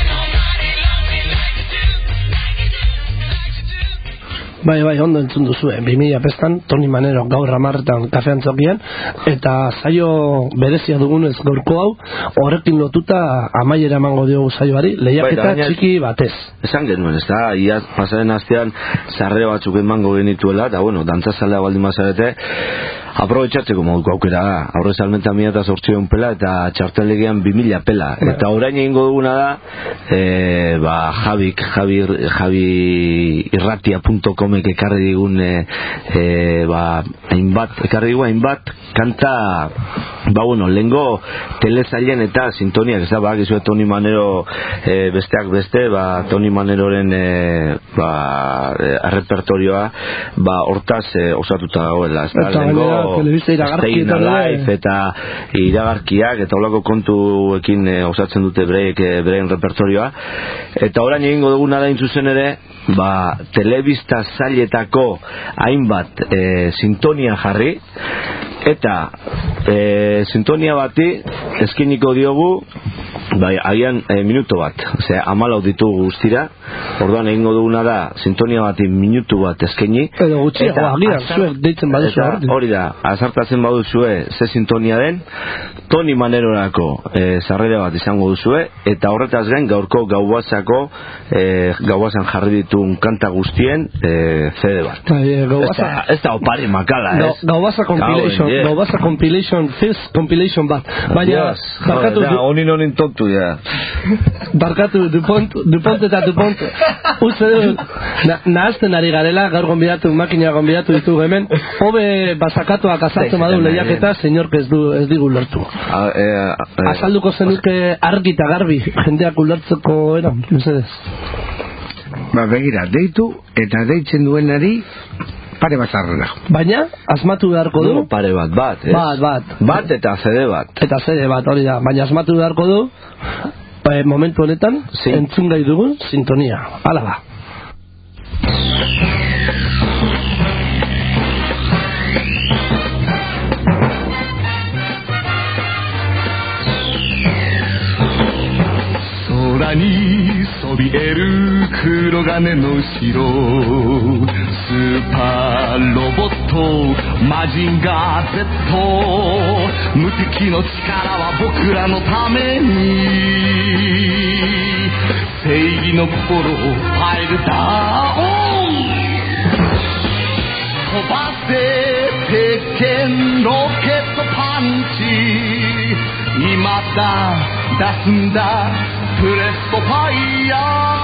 Bai, bai, ondo entzun duzu, bi mila pestan, Toni Manero gaur hamarretan kafean zokian, eta saio berezia dugunez gaurko hau, horrekin lotuta amaiera emango diogu saioari, lehiaketa bai, txiki batez. Esan genuen, ez da, iaz pasaren astean sarre batzuk emango genituela, eta bueno, dantzazalea baldin mazarete, aprobetxatzeko moduko aukera da, aurre salmenta mila eta zortzion pela, eta txartelegian bi mila pela, eta orain egingo duguna da, e, ba, Javik, Javi, Javi irratia punto com ekarri digun e, e, ba, hainbat, ekarri digun hainbat kanta, ba bueno, lengo telesailen eta sintoniak, ez da, ba, gizue Toni Manero e, besteak beste, ba, Toni Maneroren e, ba, e, repertorioa, ba, hortaz e, osatuta dagoela, ez da, lengo Stayin' Alive eta iragarkiak eta olako kontuekin e, osatzen dute breik, e, brein repertorioa, eta orain egingo duguna da intzuzen ere, ba, telebista zailetako hainbat e, sintonia jarri, eta e, sintonia bati eskiniko diogu, bai, agian e, minuto bat, ose, amalau ditugu guztira, orduan egingo duguna da sintonia bati minutu bat eskeni, edo gutxiago, agian, zuek deitzen baduzu hori da, azartatzen baduzue ze sintonia den, Toni Manerorako e, sarrera bat izango duzue, eta horretaz gain gaurko gauazako e, gauazan jarri ditun kanta guztien e, C D bat. Ai, gauaza, ez da opari makala, ez? Gauaza compilation, yeah. Gauaza compilation, first compilation bat. Baina, barkatu... Ja, onin onin tontu, ja. Barkatu, Dupont, Dupont eta Dupont, uste du, nahazten ari garela, gaur gonbidatu, makina gonbidatu ditugu hemen, hobe basakatuak azaltzen badu lehiaketa, señor, ez du, ez digu lertu. A, e, e, azalduko zenuke argi eta garbi jendeak ulertzeko eran, mesedez. Ba, begira, deitu eta deitzen duenari pare bat zarrera. Baina, asmatu beharko du? No, pare bat, bat, ez? Bat, bat. Bat eta C D bat. Eta C D bat, hori da. Baina asmatu beharko du, e, momentu honetan, sí. Entzun gai dugun sintonia. Hala ba. 空にそびえる黒金の城スーパーロボットマジンガー Z 無敵の力は僕らのために正義の心をパイルダウン飛ばせ鉄拳ロケットパンチ今だ出すんだプレストファイヤ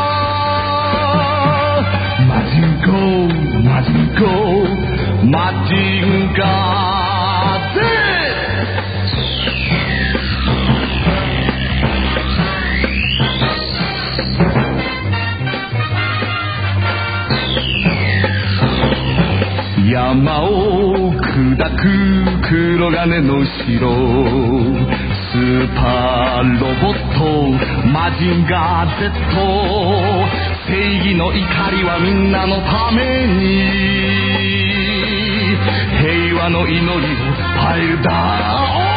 ーマジンコマジンコマジンガー Z 山を砕く黒金の城スーパーロボットマジンガー Z 正義の怒りはみんなのために平和の祈りをパイルダ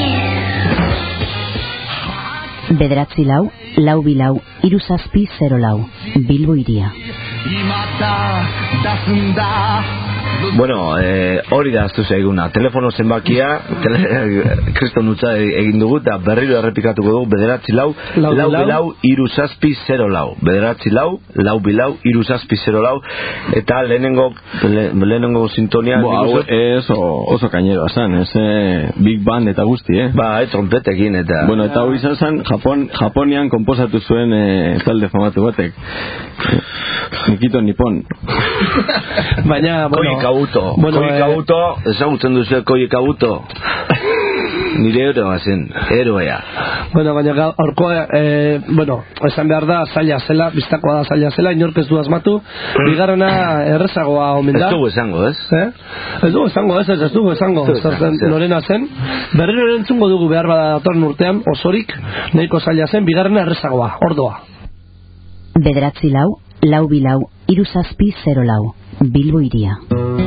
ウン Bederatzi lau, lau bilau, hiru zazpi zero lau, Bilbo iria. 今だ出すんだ Bueno, eh, hori da aztu zaiguna. Telefono zenbakia, tele, kriston nutza egin dugu, eta berriro errepikatuko dugu, bederatzi lau, lau, lau bilau, iru zazpi zero lau. Bederatzi lau, lau bilau, iru zazpi zero lau. Eta lehenengo, le, lehenengo sintonia... Bo, hau ez oso kainero azan, ez eh, Big Band eta guzti, eh? Ba, ez trompetekin eta... Bueno, eta hori izan zen, Japon, Japonian komposatu zuen eh, talde famatu batek. Nikito Nippon. Baina, bueno... Koji Kabuto, bueno, Koji Kabuto, ezagutzen duzu Koji Kabuto. nire eroa zen, eroea. Bueno, baina orkoa, eh, bueno, esan behar da zaila zela, biztakoa da zaila zela, inork ez du asmatu, bigarrena errezagoa omen da. Ez dugu esango, ez? Eh? Ez dugu esango, ez, ez dugu esango, zen, norena zen. Berriro entzungo dugu behar bada datorren urtean, osorik, nahiko zaila zen, bigarrena errezagoa, ordoa. Bederatzi lau, lau bilau, hiru zazpi zero lau, Bilbo Hiria.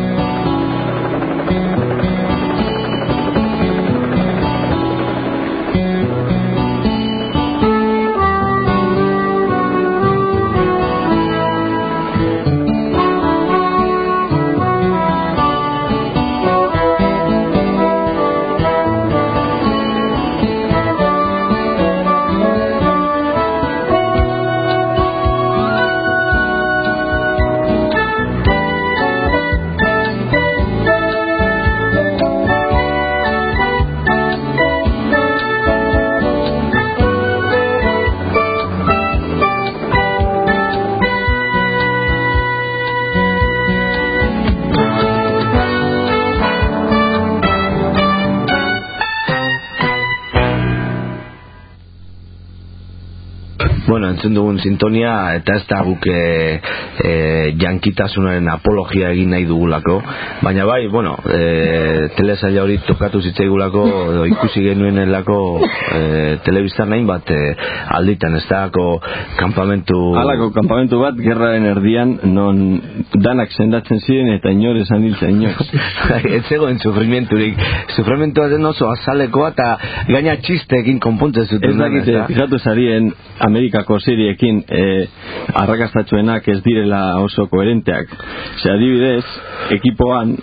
Bueno, entzun dugun sintonia eta ez da guk e, e, jankitasunaren apologia egin nahi dugulako, baina bai, bueno, e, telesaila hori tokatu zitzaigulako edo ikusi genuenelako e, telebistan nahin bat e, alditan, ez dako kampamentu... Halako kampamentu bat, gerraren erdian, non danak sendatzen ziren eta inor esan hiltzen inor. Ez zegoen sufrimienturik, sufrimentua den oso azalekoa eta gaina txisteekin konpontzen zuten. Ez dakite, fijatu zarien Amerikako seriekin eh, arrakastatxuenak ez direla oso koherenteak. Ze adibidez, ekipoan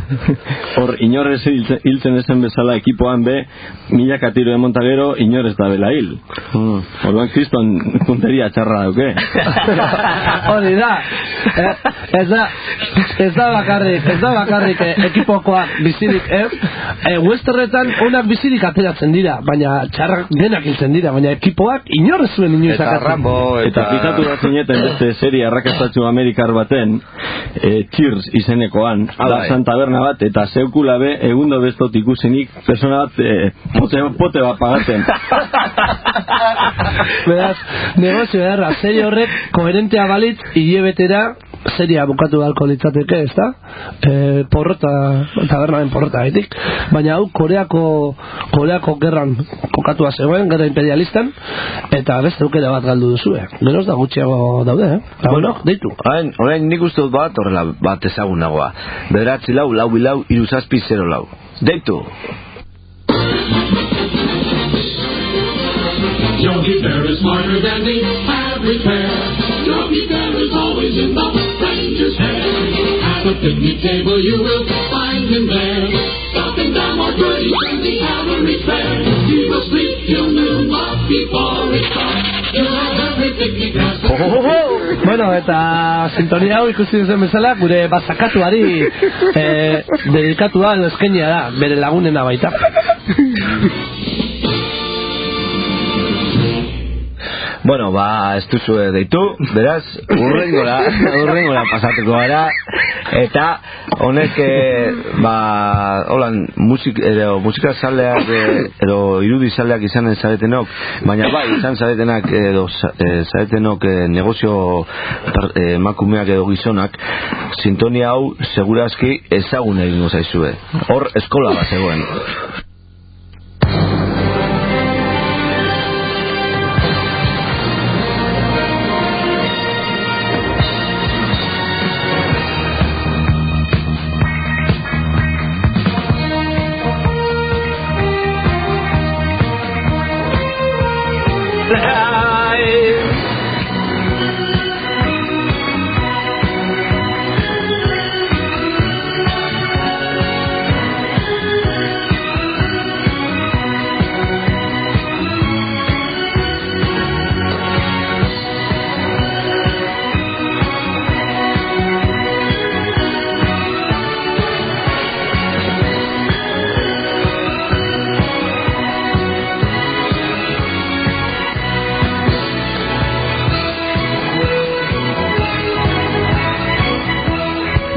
hor inorrez hiltzen ezen bezala ekipoan be milaka tiro de montagero inorez da bela hil. Mm. Orduan kriston punteria txarra dauke. Hori da. Eh, ez da ez da bakarrik, ez da bakarrik eh, ekipokoak bizirik, eh? eh Westerretan onak bizirik ateratzen dira, baina txarrak denak hiltzen dira, baina ekipoak inorrez zuen inoiz eta Rambo eta, eta fijatu da zineten beste serie arrakastatxu amerikar baten e, Cheers izenekoan da Santa Berna bat eta zeukula be egundo bestot ikusenik persona bat e, pote, pote bat pagaten. Beraz, negozio erra, serie horrek koherentea balitz hilebetera seria bukatu beharko litzateke, ez da? E, porrota, tabernaren porrota gaitik, baina hau Koreako Koreako gerran kokatua zegoen, gerra imperialistan, eta beste aukera bat galdu duzue. Geroz da gutxiago daude, eh? Eta bueno, deitu. Orain, orain nik uste dut bat, horrela bat ezagunagoa. Bederatzi lau, lau bilau, hiru zazpi zero lau. Deitu! Yogi Bear is smarter than the average bear. Yogi Bear is always in the ranger's hair. At the picnic table you will find him there, chopping down more goodies than the average bear. He will sleep till noon, but before it's dark, you'll have every picnic basket. Oh, oh, oh. Bueno, eta sintonia hau ikusi duzen bezala, gure bazakatuari eh, dedikatua edo eskenia da, bere lagunena baita. Bueno, ba, ez duzu deitu, beraz, urrengora, urrengora pasatuko gara, eta honek, e, ba, holan, musik, edo, musika zaleak, edo irudi zaleak izanen zaretenok, baina bai, izan zaretenak, edo zaretenok e, negozio emakumeak edo gizonak, sintonia hau, segurazki, ezagun egingo zaizue. Hor, eskola bat zegoen.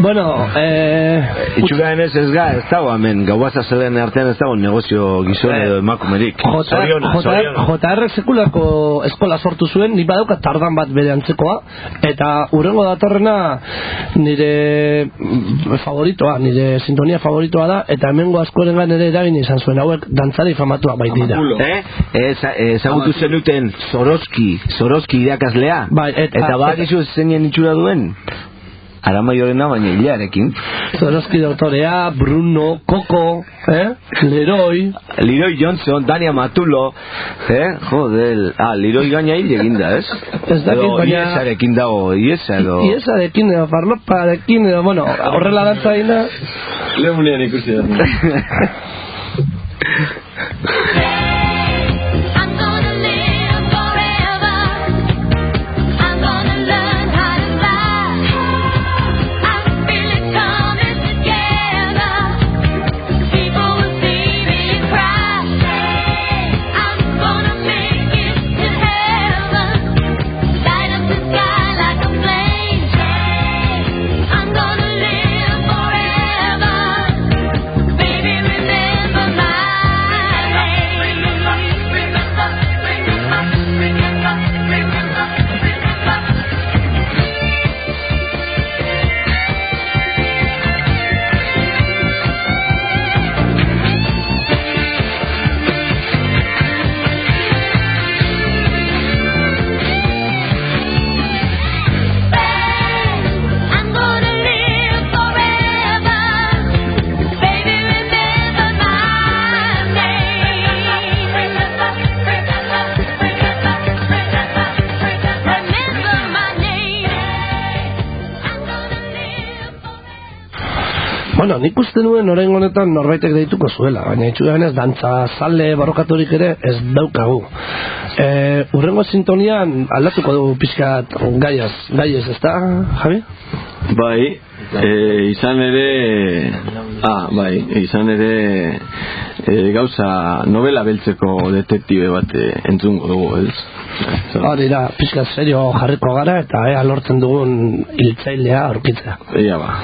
Bueno, eh... Itxuraen ez ez ga, ez dago hemen, gauaza zelen artean ez dago negozio gizon edo emakumerik. J R sekulako eskola sortu zuen, nik badauka tardan bat bere antzekoa, eta urrengo datorrena nire favoritoa, nire sintonia favoritoa da, eta hemengo askorengan ere eragin izan zuen, hauek dantzari famatua baitira. Eh? Ezagutu zenuten Soroski, Soroski irakaslea, eta badakizu zeinen itxura duen? Aramayorena baina hilarekin. Soroski doktorea, Bruno, Coco, eh? Leroy Leroy Johnson, Dania Matulo, eh? Joder, ah, Leroy gaina hil eginda, ez? Ez dakit, baina Iesarekin dago, Iesa edo Iesarekin edo, Farloparekin edo, bueno, horrela dantza dina Lemunean ikusi da. Bueno, nik uste nuen orain honetan norbaitek deituko zuela, baina itxugan ez dantza zale barrokaturik ere ez daukagu. E, urrengo sintonian aldatuko dugu pixkat gaiaz, gaiez, ez da, Javi? Bai, e, izan ere, ah, bai, izan ere e, gauza novela beltzeko detektibe bat entzungo dugu, ez? Hori da, pixkat serio jarriko gara eta ea lortzen dugun hiltzailea aurkitzea. Ia ba.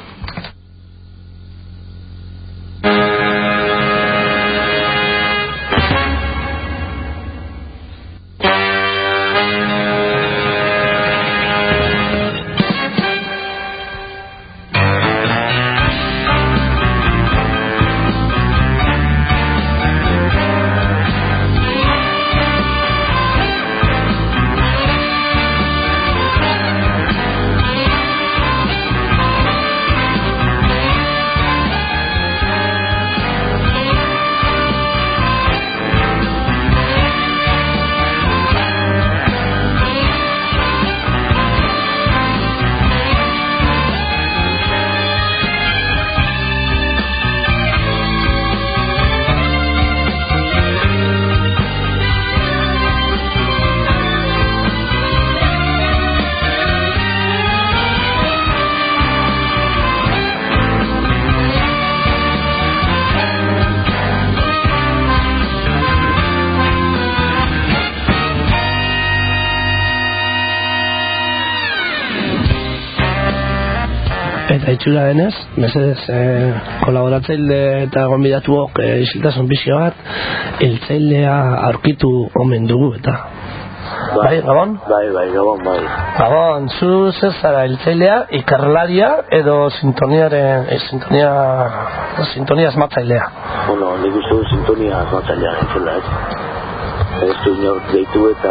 Eta itxura denez, mesedez, eh, kolaboratzaile eta gonbidatuok eh, isiltasun pixio bat, hiltzailea aurkitu omen dugu, eta... Bai, Gabon? Bai, bai, Gabon, bai. Gabon, zu zer zara hiltzailea, ikerlaria edo sintoniaren, eh, sintonia, sintonia asmatzailea? Bueno, nik uste du sintonia asmatzailea entzela, ez? Ez du inork deitu eta...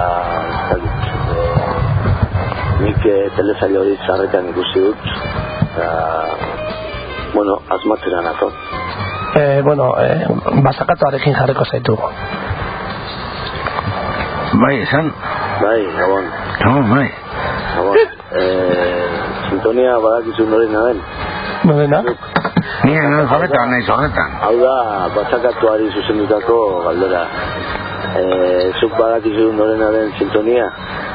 Nik eh, telesail hori zarretan ikusi dut, eta, bueno, asmatzera nato. Eh, bueno, eh, basakatuarekin jarriko zaitu. Bai, esan? Bai, Gabon. Gabon, bai. Gabon. Eh, sintonia badakizu norena den? Norena? Nire nire horretan, nahi horretan. Hau da, basakatuari zuzendutako galdera. Eh, zuk badakizu norena den sintonia?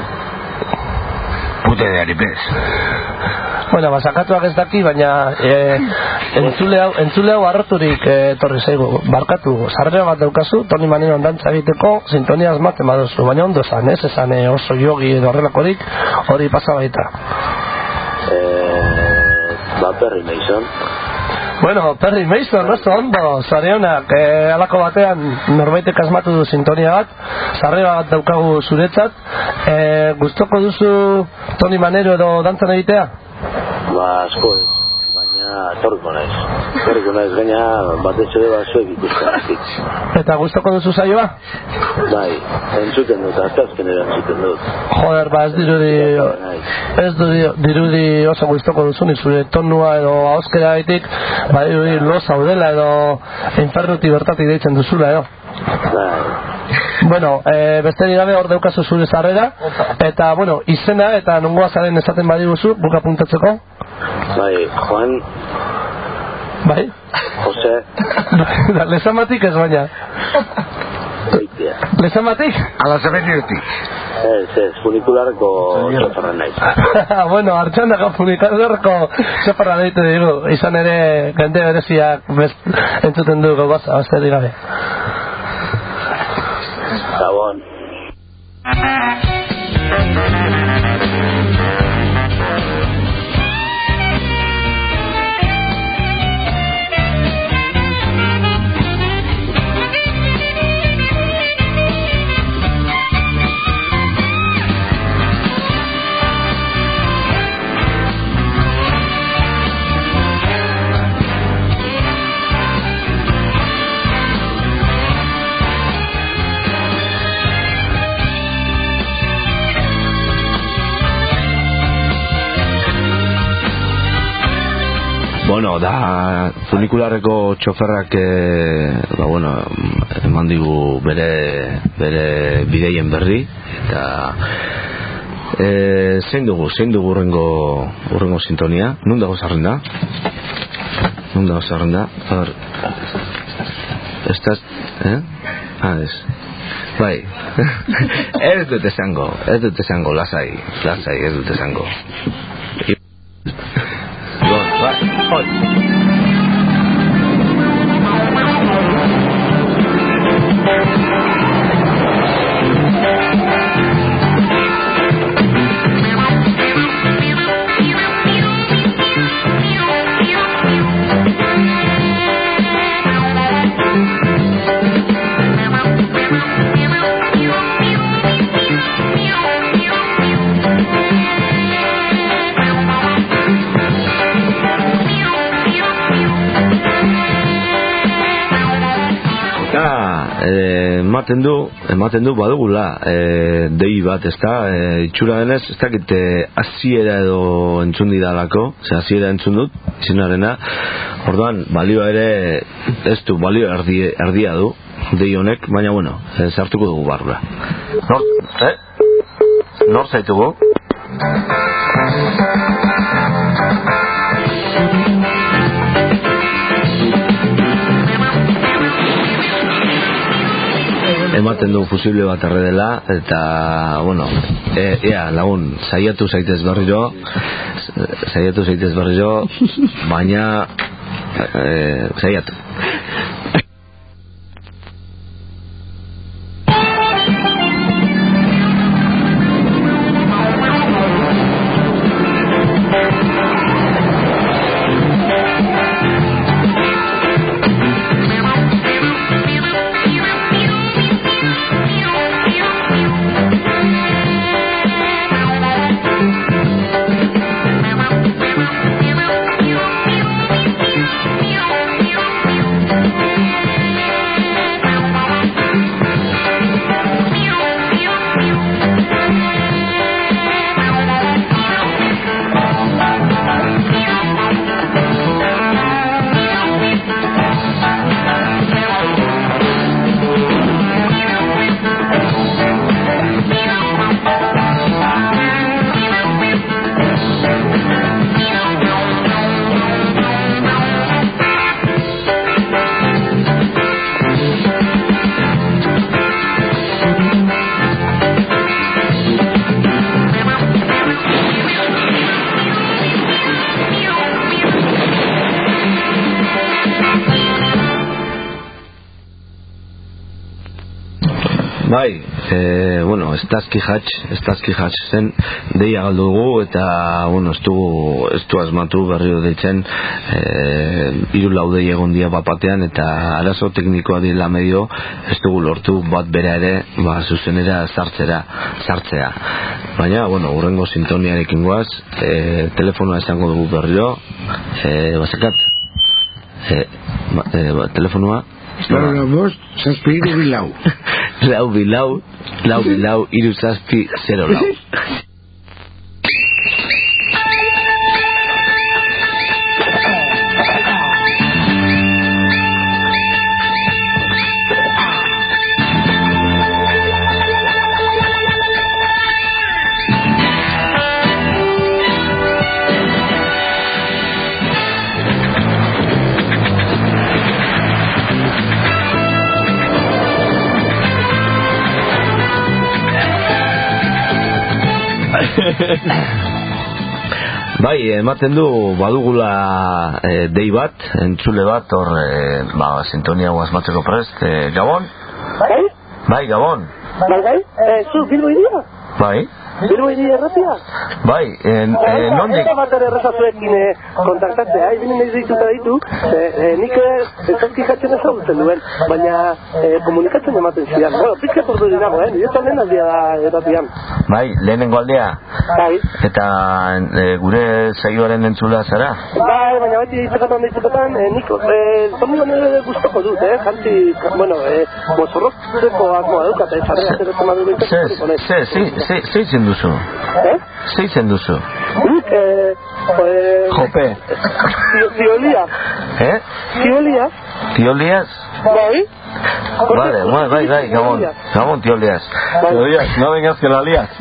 Pute de aripez. Bueno, basakatuak ez daki, baina eh, entzule hau, entzule hau harroturik eh, torri zaigu. Barkatu, sarrera bat daukazu, Toni Maneron dantza egiteko, sintonia asmatzen baduzu, baina ondo esan, ez? Esan eh, oso jogi edo horrelakorik, hori pasa baita. Eh, Ba, Perry Mason. Bueno, Perry Mason, oso ondo, zarionak, eh, alako batean norbaitek asmatu du sintonia bat, sarrera bat daukagu zuretzat, eh, gustoko duzu Tony Manero edo dantzan egitea? Ba, asko ez, baina torko naiz. Torko naiz gaina batez ere bazuek ikusten. Eta gustoko duzu saioa? Bai, entzuten dut, azkazken ere entzuten dut. Joder, ba ez dirudi, ez dirudi oso gustoko duzunik zure tonua edo ahozkera gaitik, ba dirudi lo zaudela edo infernuti bertatik deitzen duzula edo. Bai. Bueno, eh, besterik gabe hor daukazu zure sarrera, eta bueno, izena eta nongoa zaren esaten badiguzu, buka puntatzeko? Bai, Juan. Bai? Jose. Lezamatik ez baina. Eitea. Lezamatik? Ala zabenirutik. Ez, ez, funikularko txoferra naiz. Bueno, Artxandako funikularko txoferra deite digu, izan ere gende bereziak entzuten du gogoza, besterik gabe. Gabon. Bueno, da funikularreko txoferrak eh, ba, bueno, eman digu bere, bere bideien berri eta eh, zein dugu, zein dugu urrengo, urrengo sintonia? Nun dago zarrenda? Nun dago zarrenda? A ver, estaz, eh? Ah, ez. Bai, ez dut esango, ez dut esango, lasai, lasai, ez dut esango. Oi. Ematen du, ematen du badugula e, dei bat, ezta, e, itxura denez, ez dakit hasiera edo entzun didalako, ze hasiera entzun dut, izenarena, orduan, balioa ere, ez du, balio erdi, erdia du, dei honek, baina bueno, e, sartuko dugu barrura. Nor, eh? Nor zaitugu? Ematen du fusible bat erre dela eta, bueno, e, ea, lagun, saiatu zaitez berriro, saiatu zaitez berriro, baina e, saiatu. Bai, e, bueno, estazki hatx, estazki hatx zen, deia galdu dugu, eta, bueno, ez du, ez du asmatu berriro deitzen, e, hiru laudei egon dia bapatean, eta arazo teknikoa dira medio, ez dugu lortu bat bera ere, ba, zuzenera sartzera, sartzea. Baina, bueno, urrengo sintoniarekin goaz, e, telefonoa esango dugu berriro, e, basakat, e, ba, e, ba, telefonoa, Lau bost, zazpi iru bilau. Lau bilau, lau bilau, iru zazpi, zero lau. Bai, ematen du badugula e, dei bat, entzule bat, hor, e, ba, sintonia guazmatzeko prest, e, Gabon? Bai? Bai, Gabon? Bai, bai, e, zu, Bilbo iria? Bai? Bilbo iria erratia? Bai, en, e, nondik? Eta bat ere errazazuekin e, kontaktatzea, ibinen nahi dituta ditu, e, e, nik ezazki jatzen ezagutzen duen, baina e, komunikatzen ematen zidan. Bueno, pizka portu dinago, eh? Niretan lehen aldia da erratian. Bai, lehenengo aldea? Bai. Eta e, gure saioaren entzula zara? Bai, baina beti itxakatan ditutetan, e, nik e, zonian ere guztoko dut, eh? Janti, bueno, e, mozorrotzeko asmoa dukat, eh? Zarrea zeretzen madu dut. Ze, ze, ze, ze, ze izen duzu? Eh? Ze izen duzu? Nik, eh... Jope. Tiolia. Eh? Tiolia. Tiolias? Bai. Vale, bai, bai, bai, Gabon. Gabon, Tiolias. Tiolias, no vengas que la lías.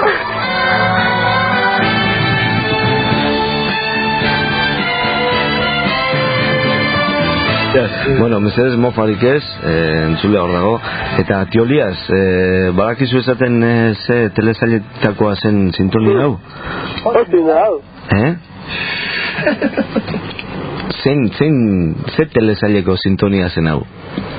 Bueno, mesedez mofarik ez, eh, entzule hor dago. Eta Tiolias, eh, badakizu esaten eh, ze telesailetakoa zen sintonia hau? Hostia, hau. Eh? Zein, zein, ze telesaileko sintonia zen hau?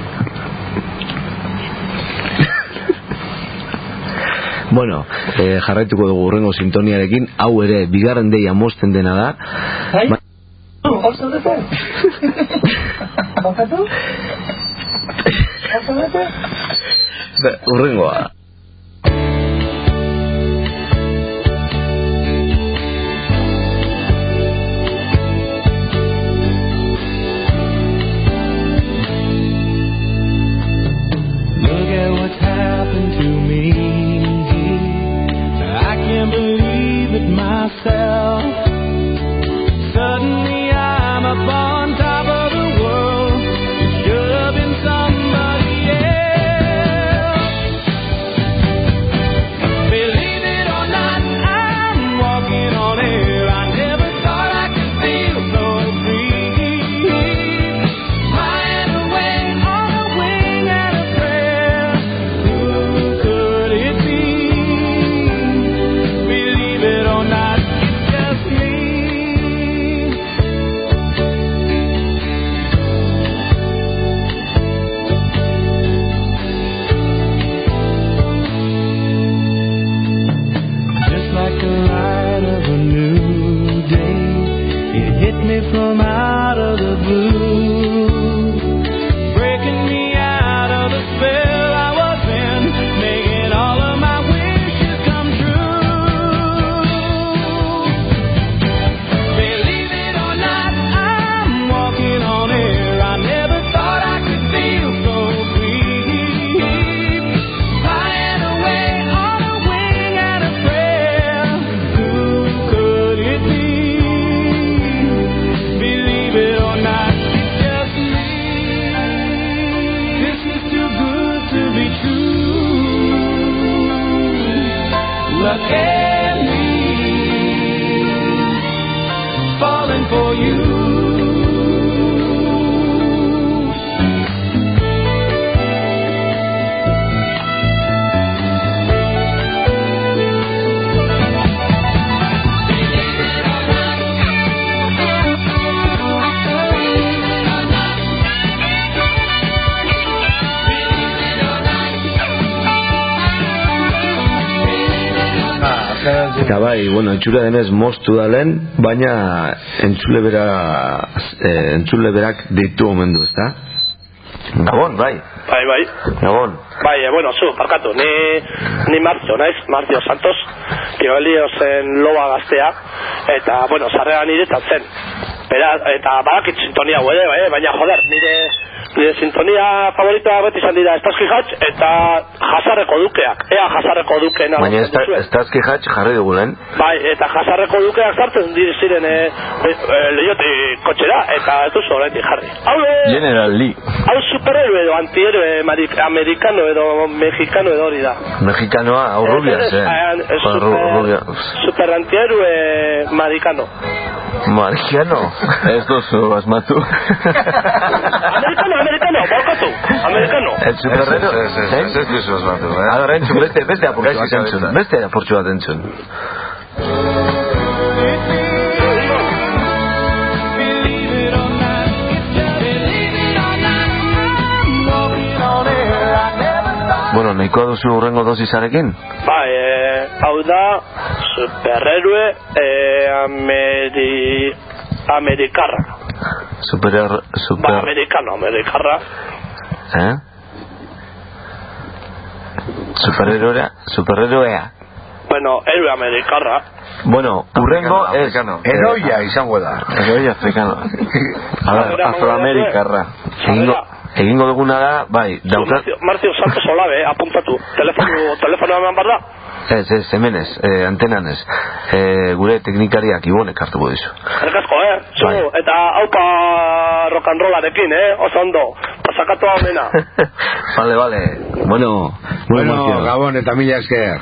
Bueno, eh, jarraituko dugu urrengo sintoniarekin, hau ere, bigarren deia mosten dena da. Hai? Hor zaudete? Bokatu? Hor zaudete? Urrengoa. Look at what's happened to me. I can't believe it myself. Suddenly I'm up on top of the world. It should have been somebody else. Believe it or not, I'm walking on air. I never thought I could feel so free. Flying away on a wing and a prayer. Who could it be? Believe it or not, it's just me. Just like the light of a new day, it hit me from out of the blue, breaking me out of the spell I was in, making all of my wishes come true. Believe it or not, I'm walking on air. I never thought I could feel so free. Flying away on a wing and a prayer. Who could it be? Believe it or not, it's just me. This is too good to be true. Look at me, falling for you. Eta bai, bueno, itxura denez moztu da lehen, baina entzule bera, eh, entzule berak deitu omendu, ezta? Gabon, bai. Bai, bai. Gabon. Bai, eh, bueno, zu, parkatu, ni, ni Marcio, naiz, Marcio Santos, Kibaliozen loba gaztea, eta, bueno, sarrera niretzat zen. Bera, eta badakit sintonia ere, bai, baina, joder, nire, nire sintonia favorita beti izan dira Starsky Hatch eta Jasarreko Dukeak. Ea Jasarreko Dukeen baina Starsky Hatch jarri dugu lehen. Bai, eta Jasarreko Dukeak sartzen dire ziren e, e, e, lehioti kotxera, eta ez duzu horretik jarri. Hau e, General Lee. Hau superhéroe edo antihéroe amerikano edo mexicano edo hori da. Mexicanoa, hau rubias, eh? Super, super antihéroe maricano. Marciano. Ez duzu, asmatu. Amerikano, amerikano, balkatu. Amerikano. El superrero. Ez duzu asmatu, eh? Adora, entzun, beste, beste apurtxu bat entzun. Beste apurtxu bat entzun. Bueno, nahikoa duzu urrengo dosizarekin? Ba, e, hau da superhéroe e, ameri, amerikarra. Super, super... Ba, amerikano, amerikarra. Eh? Superhéroea, superhéroea. Bueno, héroe amerikarra. Bueno, urrengo es... Heroia izango da. Heroia africano. A ver, afroamerikarra. Egingo... Egingo duguna da, bai, daukat... Marcio Santos Olabe, apuntatu. Telefono, telefono eman barda? Ez, ez, hemen ez, eh, antenan ez. Eh, gure teknikariak ibonek hartuko dizu. Erkasko, eh? Zu, bai. Eta haupa rock and rollarekin, eh? Oso ondo, pasakatu amena. Vale, vale. Bueno, bueno, bueno Gabon eta mila esker.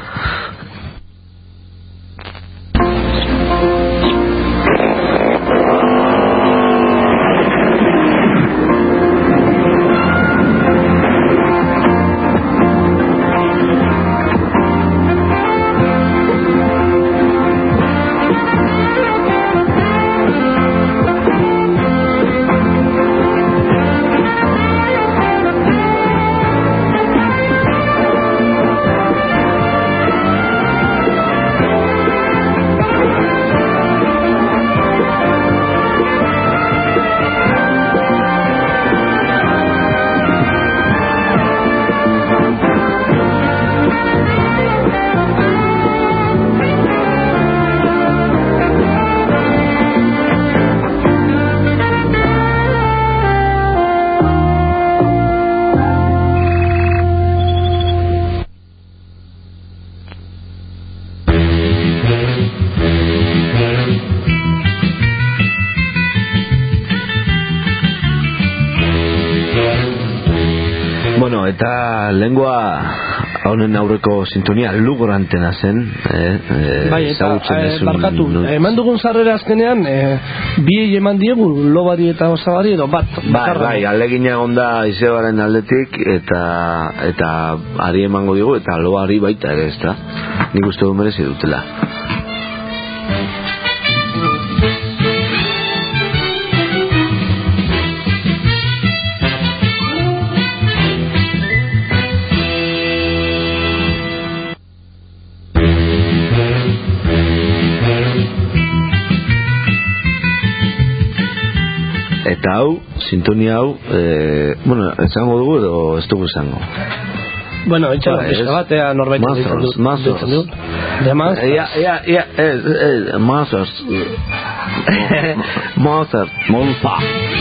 Eta lengua honen aurreko sintonia lugorantena zen, eh, eh, bai, eta eh, barkatu, eman dugun sarrera azkenean eh, biei eman diegu lobari eta osabari edo bat bai, bai, alegina onda izebaren aldetik eta eta ari emango digu eta lobari baita ere, ez da nik uste du merezi dutela. Eta hau, sintonia hau, eh, bueno, esango dugu edo ez dugu esango? Bueno, etxan, ba, ez batea norbait ditzen du. Mazos, mazos. De mazos. Ia, ia, ia, ez, ez, mazos. Mazos, monta.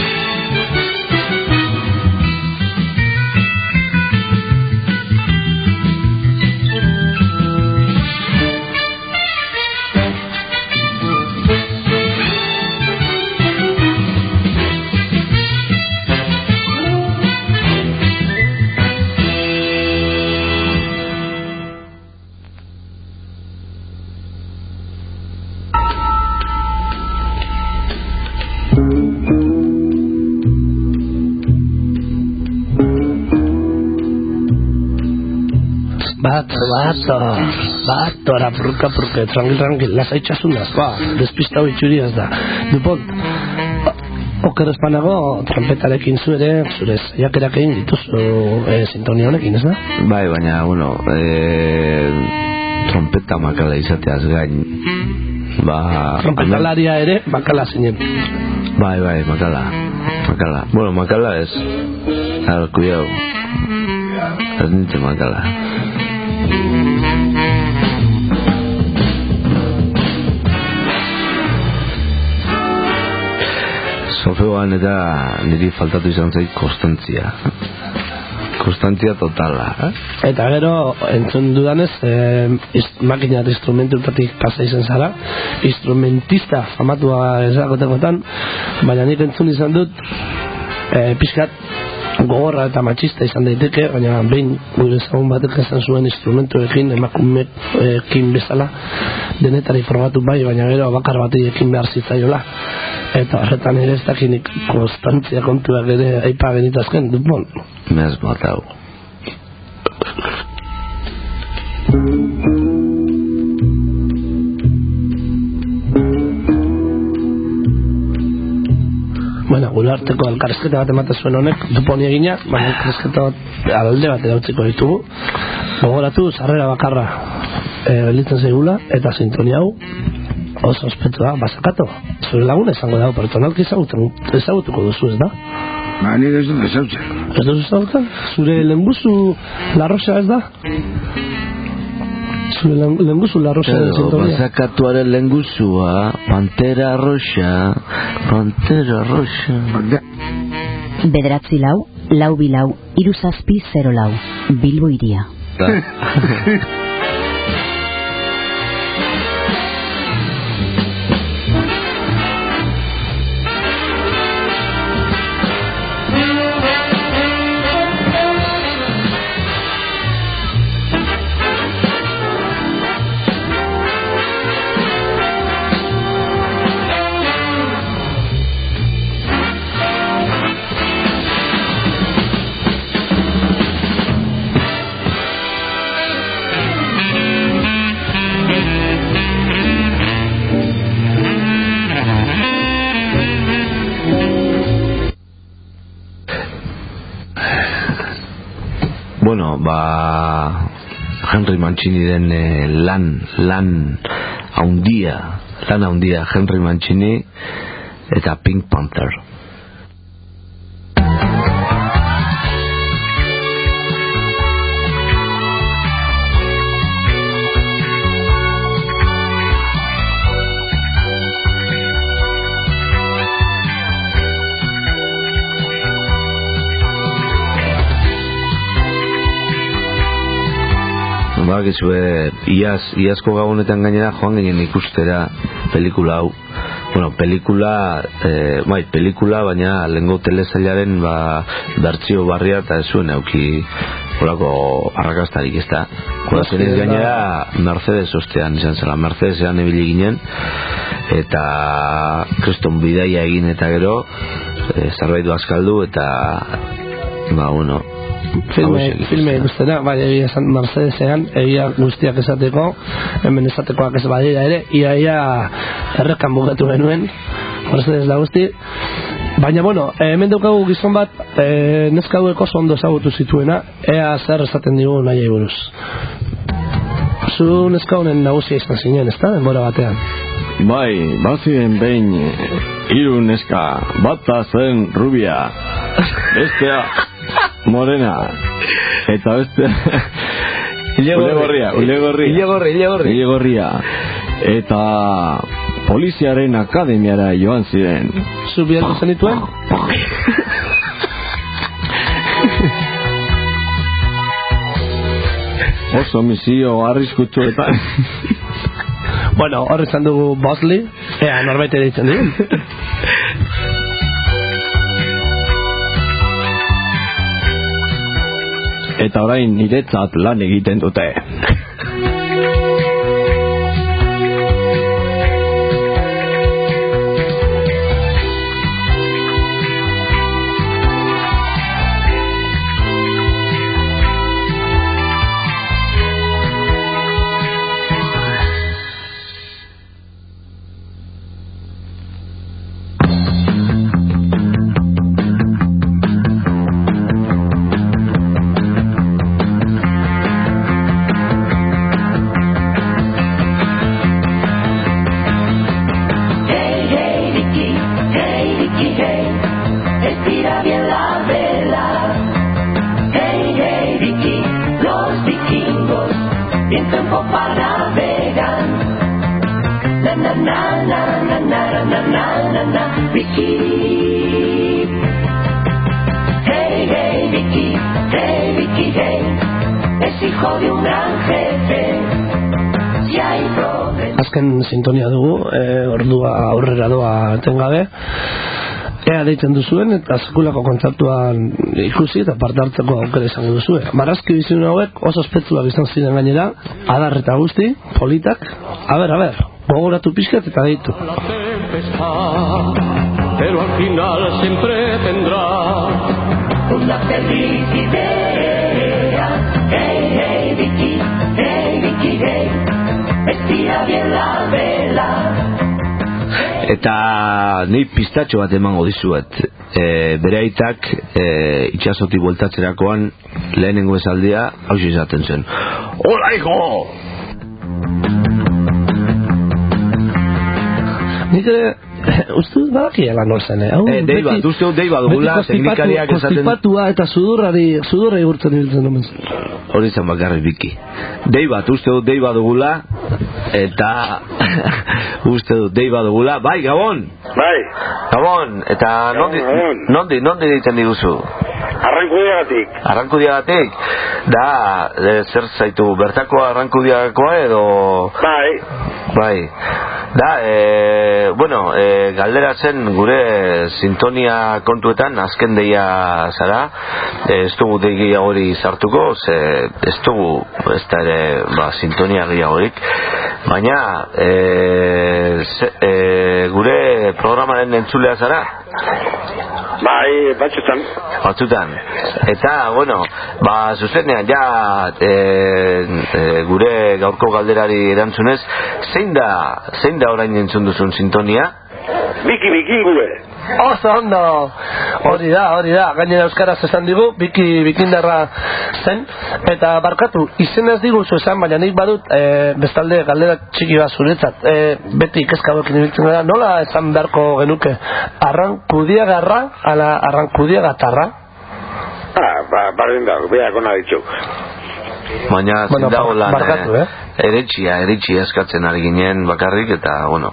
Bato, bato, bato, arapurka, purka, tranquil, tranquil, lasa itxasunaz, ba, despistau itxuriaz da. Dupont, oker espanago, trampetarekin zu ere, zure zaiakerak egin dituzu e, sintonia honekin, ez da? Bai, baina, bueno, e, trompeta makala izateaz gain, ba... Trompetalaria ere, makala zinen. Bai, bai, makala. Makala. Bueno, makala ez... Claro, cuidado. Ez nintzen makala. Solfeoan eta niri faltatu izan zait konstantzia. Konstantzia totala, eh? Eta gero, entzun dudanez, eh, makina eta instrumentutatik pasa izan zara, instrumentista famatua ezagotekotan, baina nik entzun izan dut, eh, pixkat gogorra eta matxista izan daiteke, baina behin gure ezagun batek esan zuen instrumentuekin, emakumeekin bezala, denetari probatu bai, baina gero bakar batekin behar zitzaiola. Eta horretan ere ez dakinik konstantzia kontuak ere aipa genitazken, dupon. Me has matado. Bueno, gure arteko elkarrezketa bat ematen zuen honek, duponi egina, baina elkarrezketa bat alde bat edautziko ditugu. Gogoratu, sarrera bakarra belitzen zaigula, eta sintonia hau oso ospetua, basakato. Zure lagun esango dago, pertsonalki ezagutuko duzu, ez da? Ba, nire ez dut ezautzen. Ez dut ezautzen? Zure lehenguzu La Rosa ez da? Zure lehenguzu La Rosa de sintonia? Basakatuaren lehenguzua, Pantera Rosa, Pantera Rosa. Bederatzi lau, lau bilau, iru zazpi zero lau, Bilbo iria. Bueno, ba Henry Mancini den eh, lan lan haundia lan haundia Henry Mancini eta Pink Panther. Bakizue, iaz, iazko gabonetan gainera joan ginen ikustera pelikula hau. Bueno, pelikula, eh, bai, pelikula, baina lehengo telesailaren ba, bertsio barria eta ez zuen auki horako arrakastarik, ez da. Korazen ez gainera Mercedes ostean izan zela, Mercedesean ebili ginen, eta kriston bidaia egin eta gero, eh, zerbait bazkaldu eta, ba, bueno, filme, filme guztera, bai, egia esan Mercedesean, egia guztiak esateko, hemen esatekoak ez badira ere, ia ia errekan bukatu genuen, Mercedes da guzti, baina bueno, hemen daukagu gizon bat, e, neska hauek oso ondo ezagutu zituena, ea zer esaten digu nahi buruz. Zu neska honen nagusia izan zinen, ez da, denbora batean? Bai, bazien behin hiru neska, bata zen rubia, bestea morena, eta beste ulegorria, ulegorria, ulegorria, ulegorria, eta poliziaren akademiara joan ziren. Zu bihar zenituen? Oso misio arriskutsuetan. Bueno, hor izan dugu Bosley, ea norbait ere ditzen diren. Eta orain niretzat lan egiten dute. Vicky. Hey, hey, Vicky, hey, Vicky, hey. Es hijo de un gran jefe. Si hay problemas. Azken sintonia dugu, eh, ordua aurrera doa etengabe. Ea deitzen duzuen eta sekulako kontzertuan ikusi eta parte hartzeko aukera izango duzue. Marrazki bizun hauek oso ospetsuak izan ziren gainera, adar eta guzti, politak. A ber, a ber, gogoratu pixkat eta deitu. Pero al final siempre tendrá una feliz idea. Hey, hey, Vicky, hey, Vicky, hey. Estira bien la vela. Eta ni pistatxo bat emango dizuet. E, bere aitak e, itxasotik bueltatzerakoan lehenengo esaldia hau izaten zen. Hola, hijo! Nik ere, uste dut badakiela nozen, eh? E, deiba, uste dut deiba dugula, teknikariak esaten... Konstipatua eta sudurrari, sudurra igurtzen ibiltzen dumen. Hori zen bakarrik Biki. Deiba, uste dut deiba dugula, eta uste dut deiba dugula. Bai, Gabon! Bai! Gabon, eta nondi, nondi, nondi diten diguzu? Arrankudiagatik. Arrankudiagatik? Da, e, zer zaitu, bertako arrankudiagakoa edo... Bai. Bai. Da, e, bueno, e, galdera zen gure sintonia kontuetan azken deia zara, e, ez dugu dei hori sartuko, ze ez dugu ez da ere ba, sintonia gehiagorik, baina e, ze, e, gure programaren entzulea zara? Bai, batzutan. Batzutan. Eta, bueno, ba, zuzenean, ja, e, e, gure gaurko galderari erantzunez, zein da, zein da orain entzun duzun sintonia? Biki, biki, gure. Oso ondo, hori da, hori da, gainera euskaraz esan digu, biki, bikindarra zen, eta barkatu, izenez diguzu esan, baina nik badut, e, bestalde galdera txiki bat zuretzat, e, beti kezkabekin ibiltzen gara, nola esan beharko genuke, arrankudiagarra, ala arrankudiagatarra? Ah, ba, bardin da, beak ona ditxu. Baina bueno, zindago lan, barkatu, eh? eretxia, eretxia eskatzen ari ginen bakarrik, eta, bueno...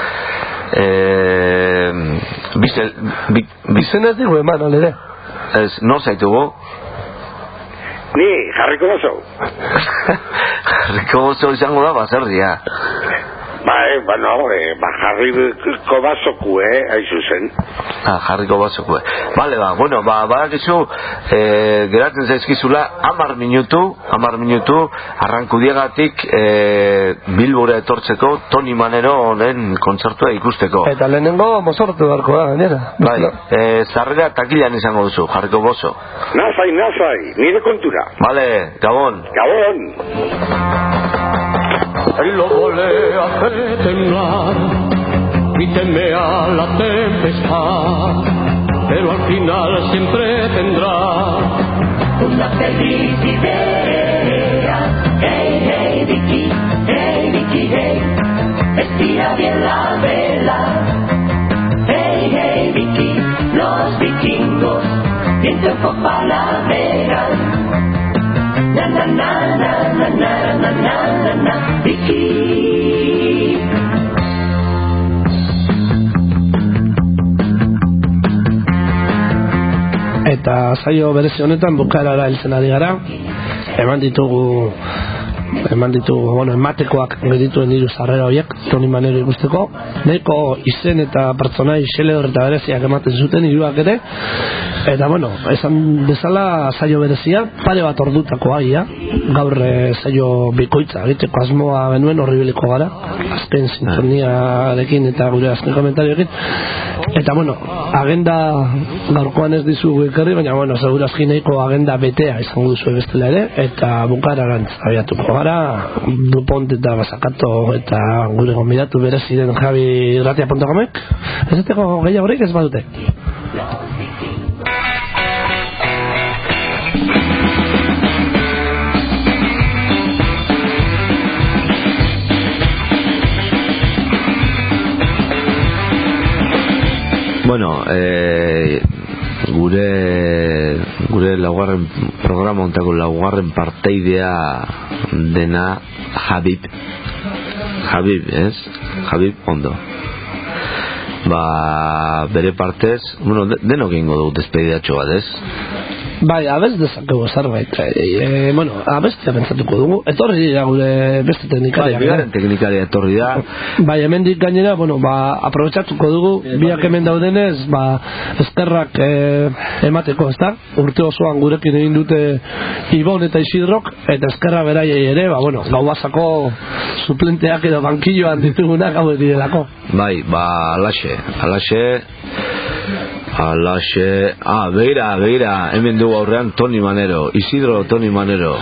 Eh, bizel, bi, bizen ez digu eman, olere? Ez, nor zaitugu? Ni, jarriko bozo. Jarriko bozo izango da, baserria. Bai, ba, no, eh, ba, jarriko bazoku, eh, haizu zen. Ah, jarriko bazoku, eh. Bale, ba, bueno, ba, badakizu, eh, geratzen zaizkizula, amar minutu, amar minutu, arrankudiagatik, eh, Bilbora etortzeko, Toni Maneroren kontzertua ikusteko. Eta lehenengo mozortu beharko da, gainera. Bai, eh, zarrera takilan izango duzu, jarriko bozo. Nazai, nazai, nire kontura. Bale, Gabon. Gabon. El lobo le hace temblar y teme a la tempestad, pero al final siempre tendrá una feliz idea. Hey, hey, Vicky, hey, Vicky, hey, estira bien la vela. Hey, hey, Vicky, los vikingos viento popa navegan. Na na na na na na na na na Vicky. Eta saio berezi honetan bukaerara heltzen ari gara. Eman ditugu eman ditugu, bueno, ematekoak dituen hiru sarrera horiek, Toni Manero ikusteko. Nahiko izen eta pertsonai xelebre eta bereziak ematen zuten hiruak ere. Eta bueno, esan bezala saio berezia, pare bat ordutako aia, gaur e, saio bikoitza egiteko asmoa benuen horribiliko gara, azken sintoniarekin eta gure azken komentarioekin. Eta bueno, agenda gaurkoan ez dizugu ikerri, baina bueno, segurazki nahiko agenda betea izango duzu bestela ere, eta bukararantz abiatuko gara, Dupont eta Basakato eta gure gonbidatu bereziren Javi Gratia punto comek, ez eteko gehiagorik ez badute. Bueno, eh, gure gure laugarren programa ontako laugarren parteidea dena Habib Habib, ez? Habib ondo. ba, bere partez, bueno, denok egingo dugu despedidatxo bat, ez? Bai, abez dezakegu zerbait. E, e, bueno, abestia pentsatuko dugu. Etorri da gure beste teknikaria. Bai, bigarren teknikaria etorri da. Bai, hemendik gainera, bueno, ba, aprobetxatuko dugu, biak hemen daudenez, ba, eskerrak e, emateko, ezta? Urte osoan gurekin egin dute Ibon eta Isidrok, eta eskerra beraiei ere, ba, bueno, gau basako suplenteak edo bankilloan ditugunak hau direlako. Bai, ba, alaxe, alaxe, alaxe, ah, begira, begira, hemen dugu aurrean Toni Manero, Isidro Toni Manero.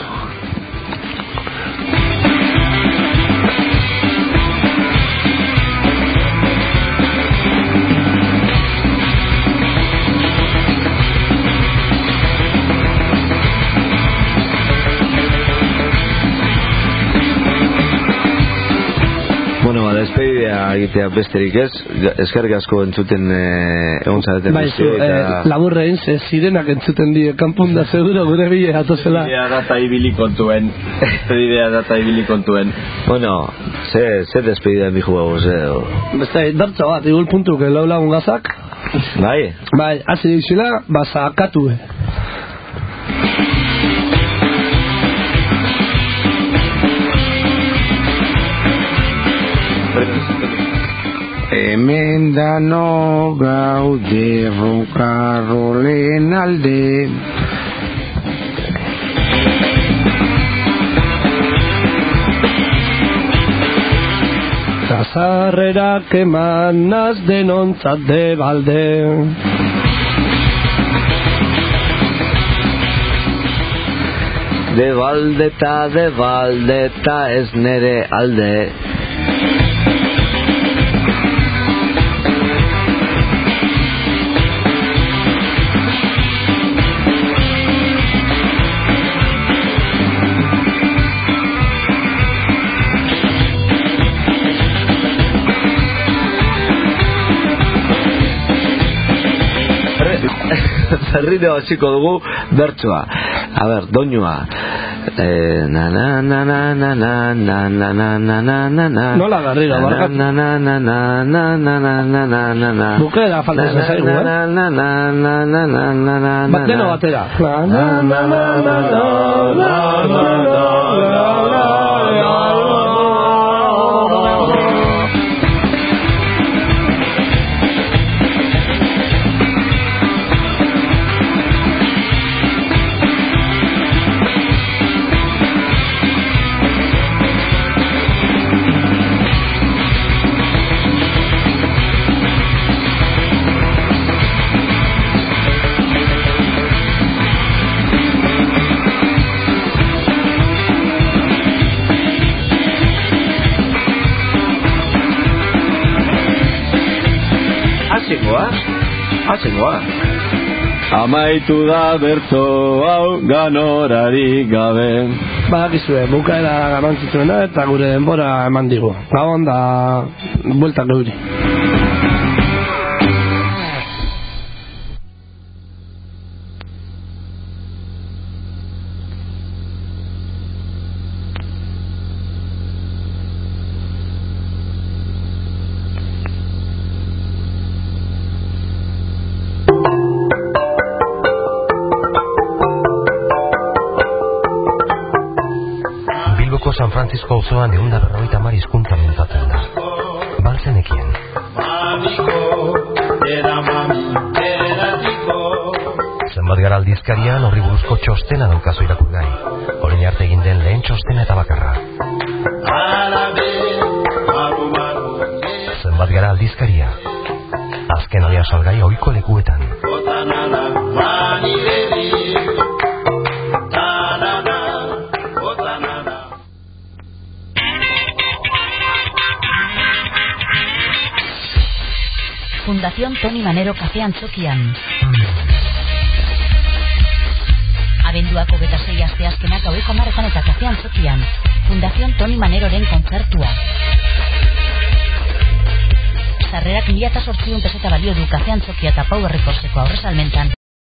Despedidea egitea besterik ez, eskerrik asko entzuten egon zareten guzti. Bai, eta... laburre egin, ze zirenak entzuten die, kanpun da seguro gure bile atozela. Despedidea data ibili kontuen. Despedidea data ibili kontuen. Bueno, ze, ze despedidea mi jugago, ze... Beste, dartza bat, igul puntuk, lau lagun gazak. Bai? Bai, hazi dixila, basa akatue. Hemen dano gaude rokarrolen alde. Zazarrerak emanaz denontzat de balde. De baldeta, de baldeta ez nere alde. Zerride hasiko dugu bertsoa. A ber, doinua. Eh, na na na na na na na na na na na na na. Nola garrira, barkat. Na na na na na na na na na na na. Bukera falta zaigu, eh? Na na na na na na na na. Bateno batera. Na na na na na na na. Azengoa. Amaitu da bertso hau ganorarik gabe. Badakizue, bukaera garrantzitsuena eta gure denbora eman digu. Gabon da bueltak geuri. San Francisco auzoan egun da berrogeita hamar hizkuntza mintzatzen da. Balzenekien. Zenbat gara aldizkarian horri buruzko txostena daukazu irakurgai. Orain arte egin den lehen txostena eta bakarra. Zenbat gara aldizkaria. Azken alea salgai ohiko lekuetan. Fundación Toni Manero Kafe Antzokian. Abenduako beta sei asteazkenak gaueko hamarretan eta Kafe Antzokian. Fundación Toni Maneroren kontzertua. Sarrerak mila eta zortziehun peseta balio du Kafe Antzokia eta Power Recordseko aurresalmentan.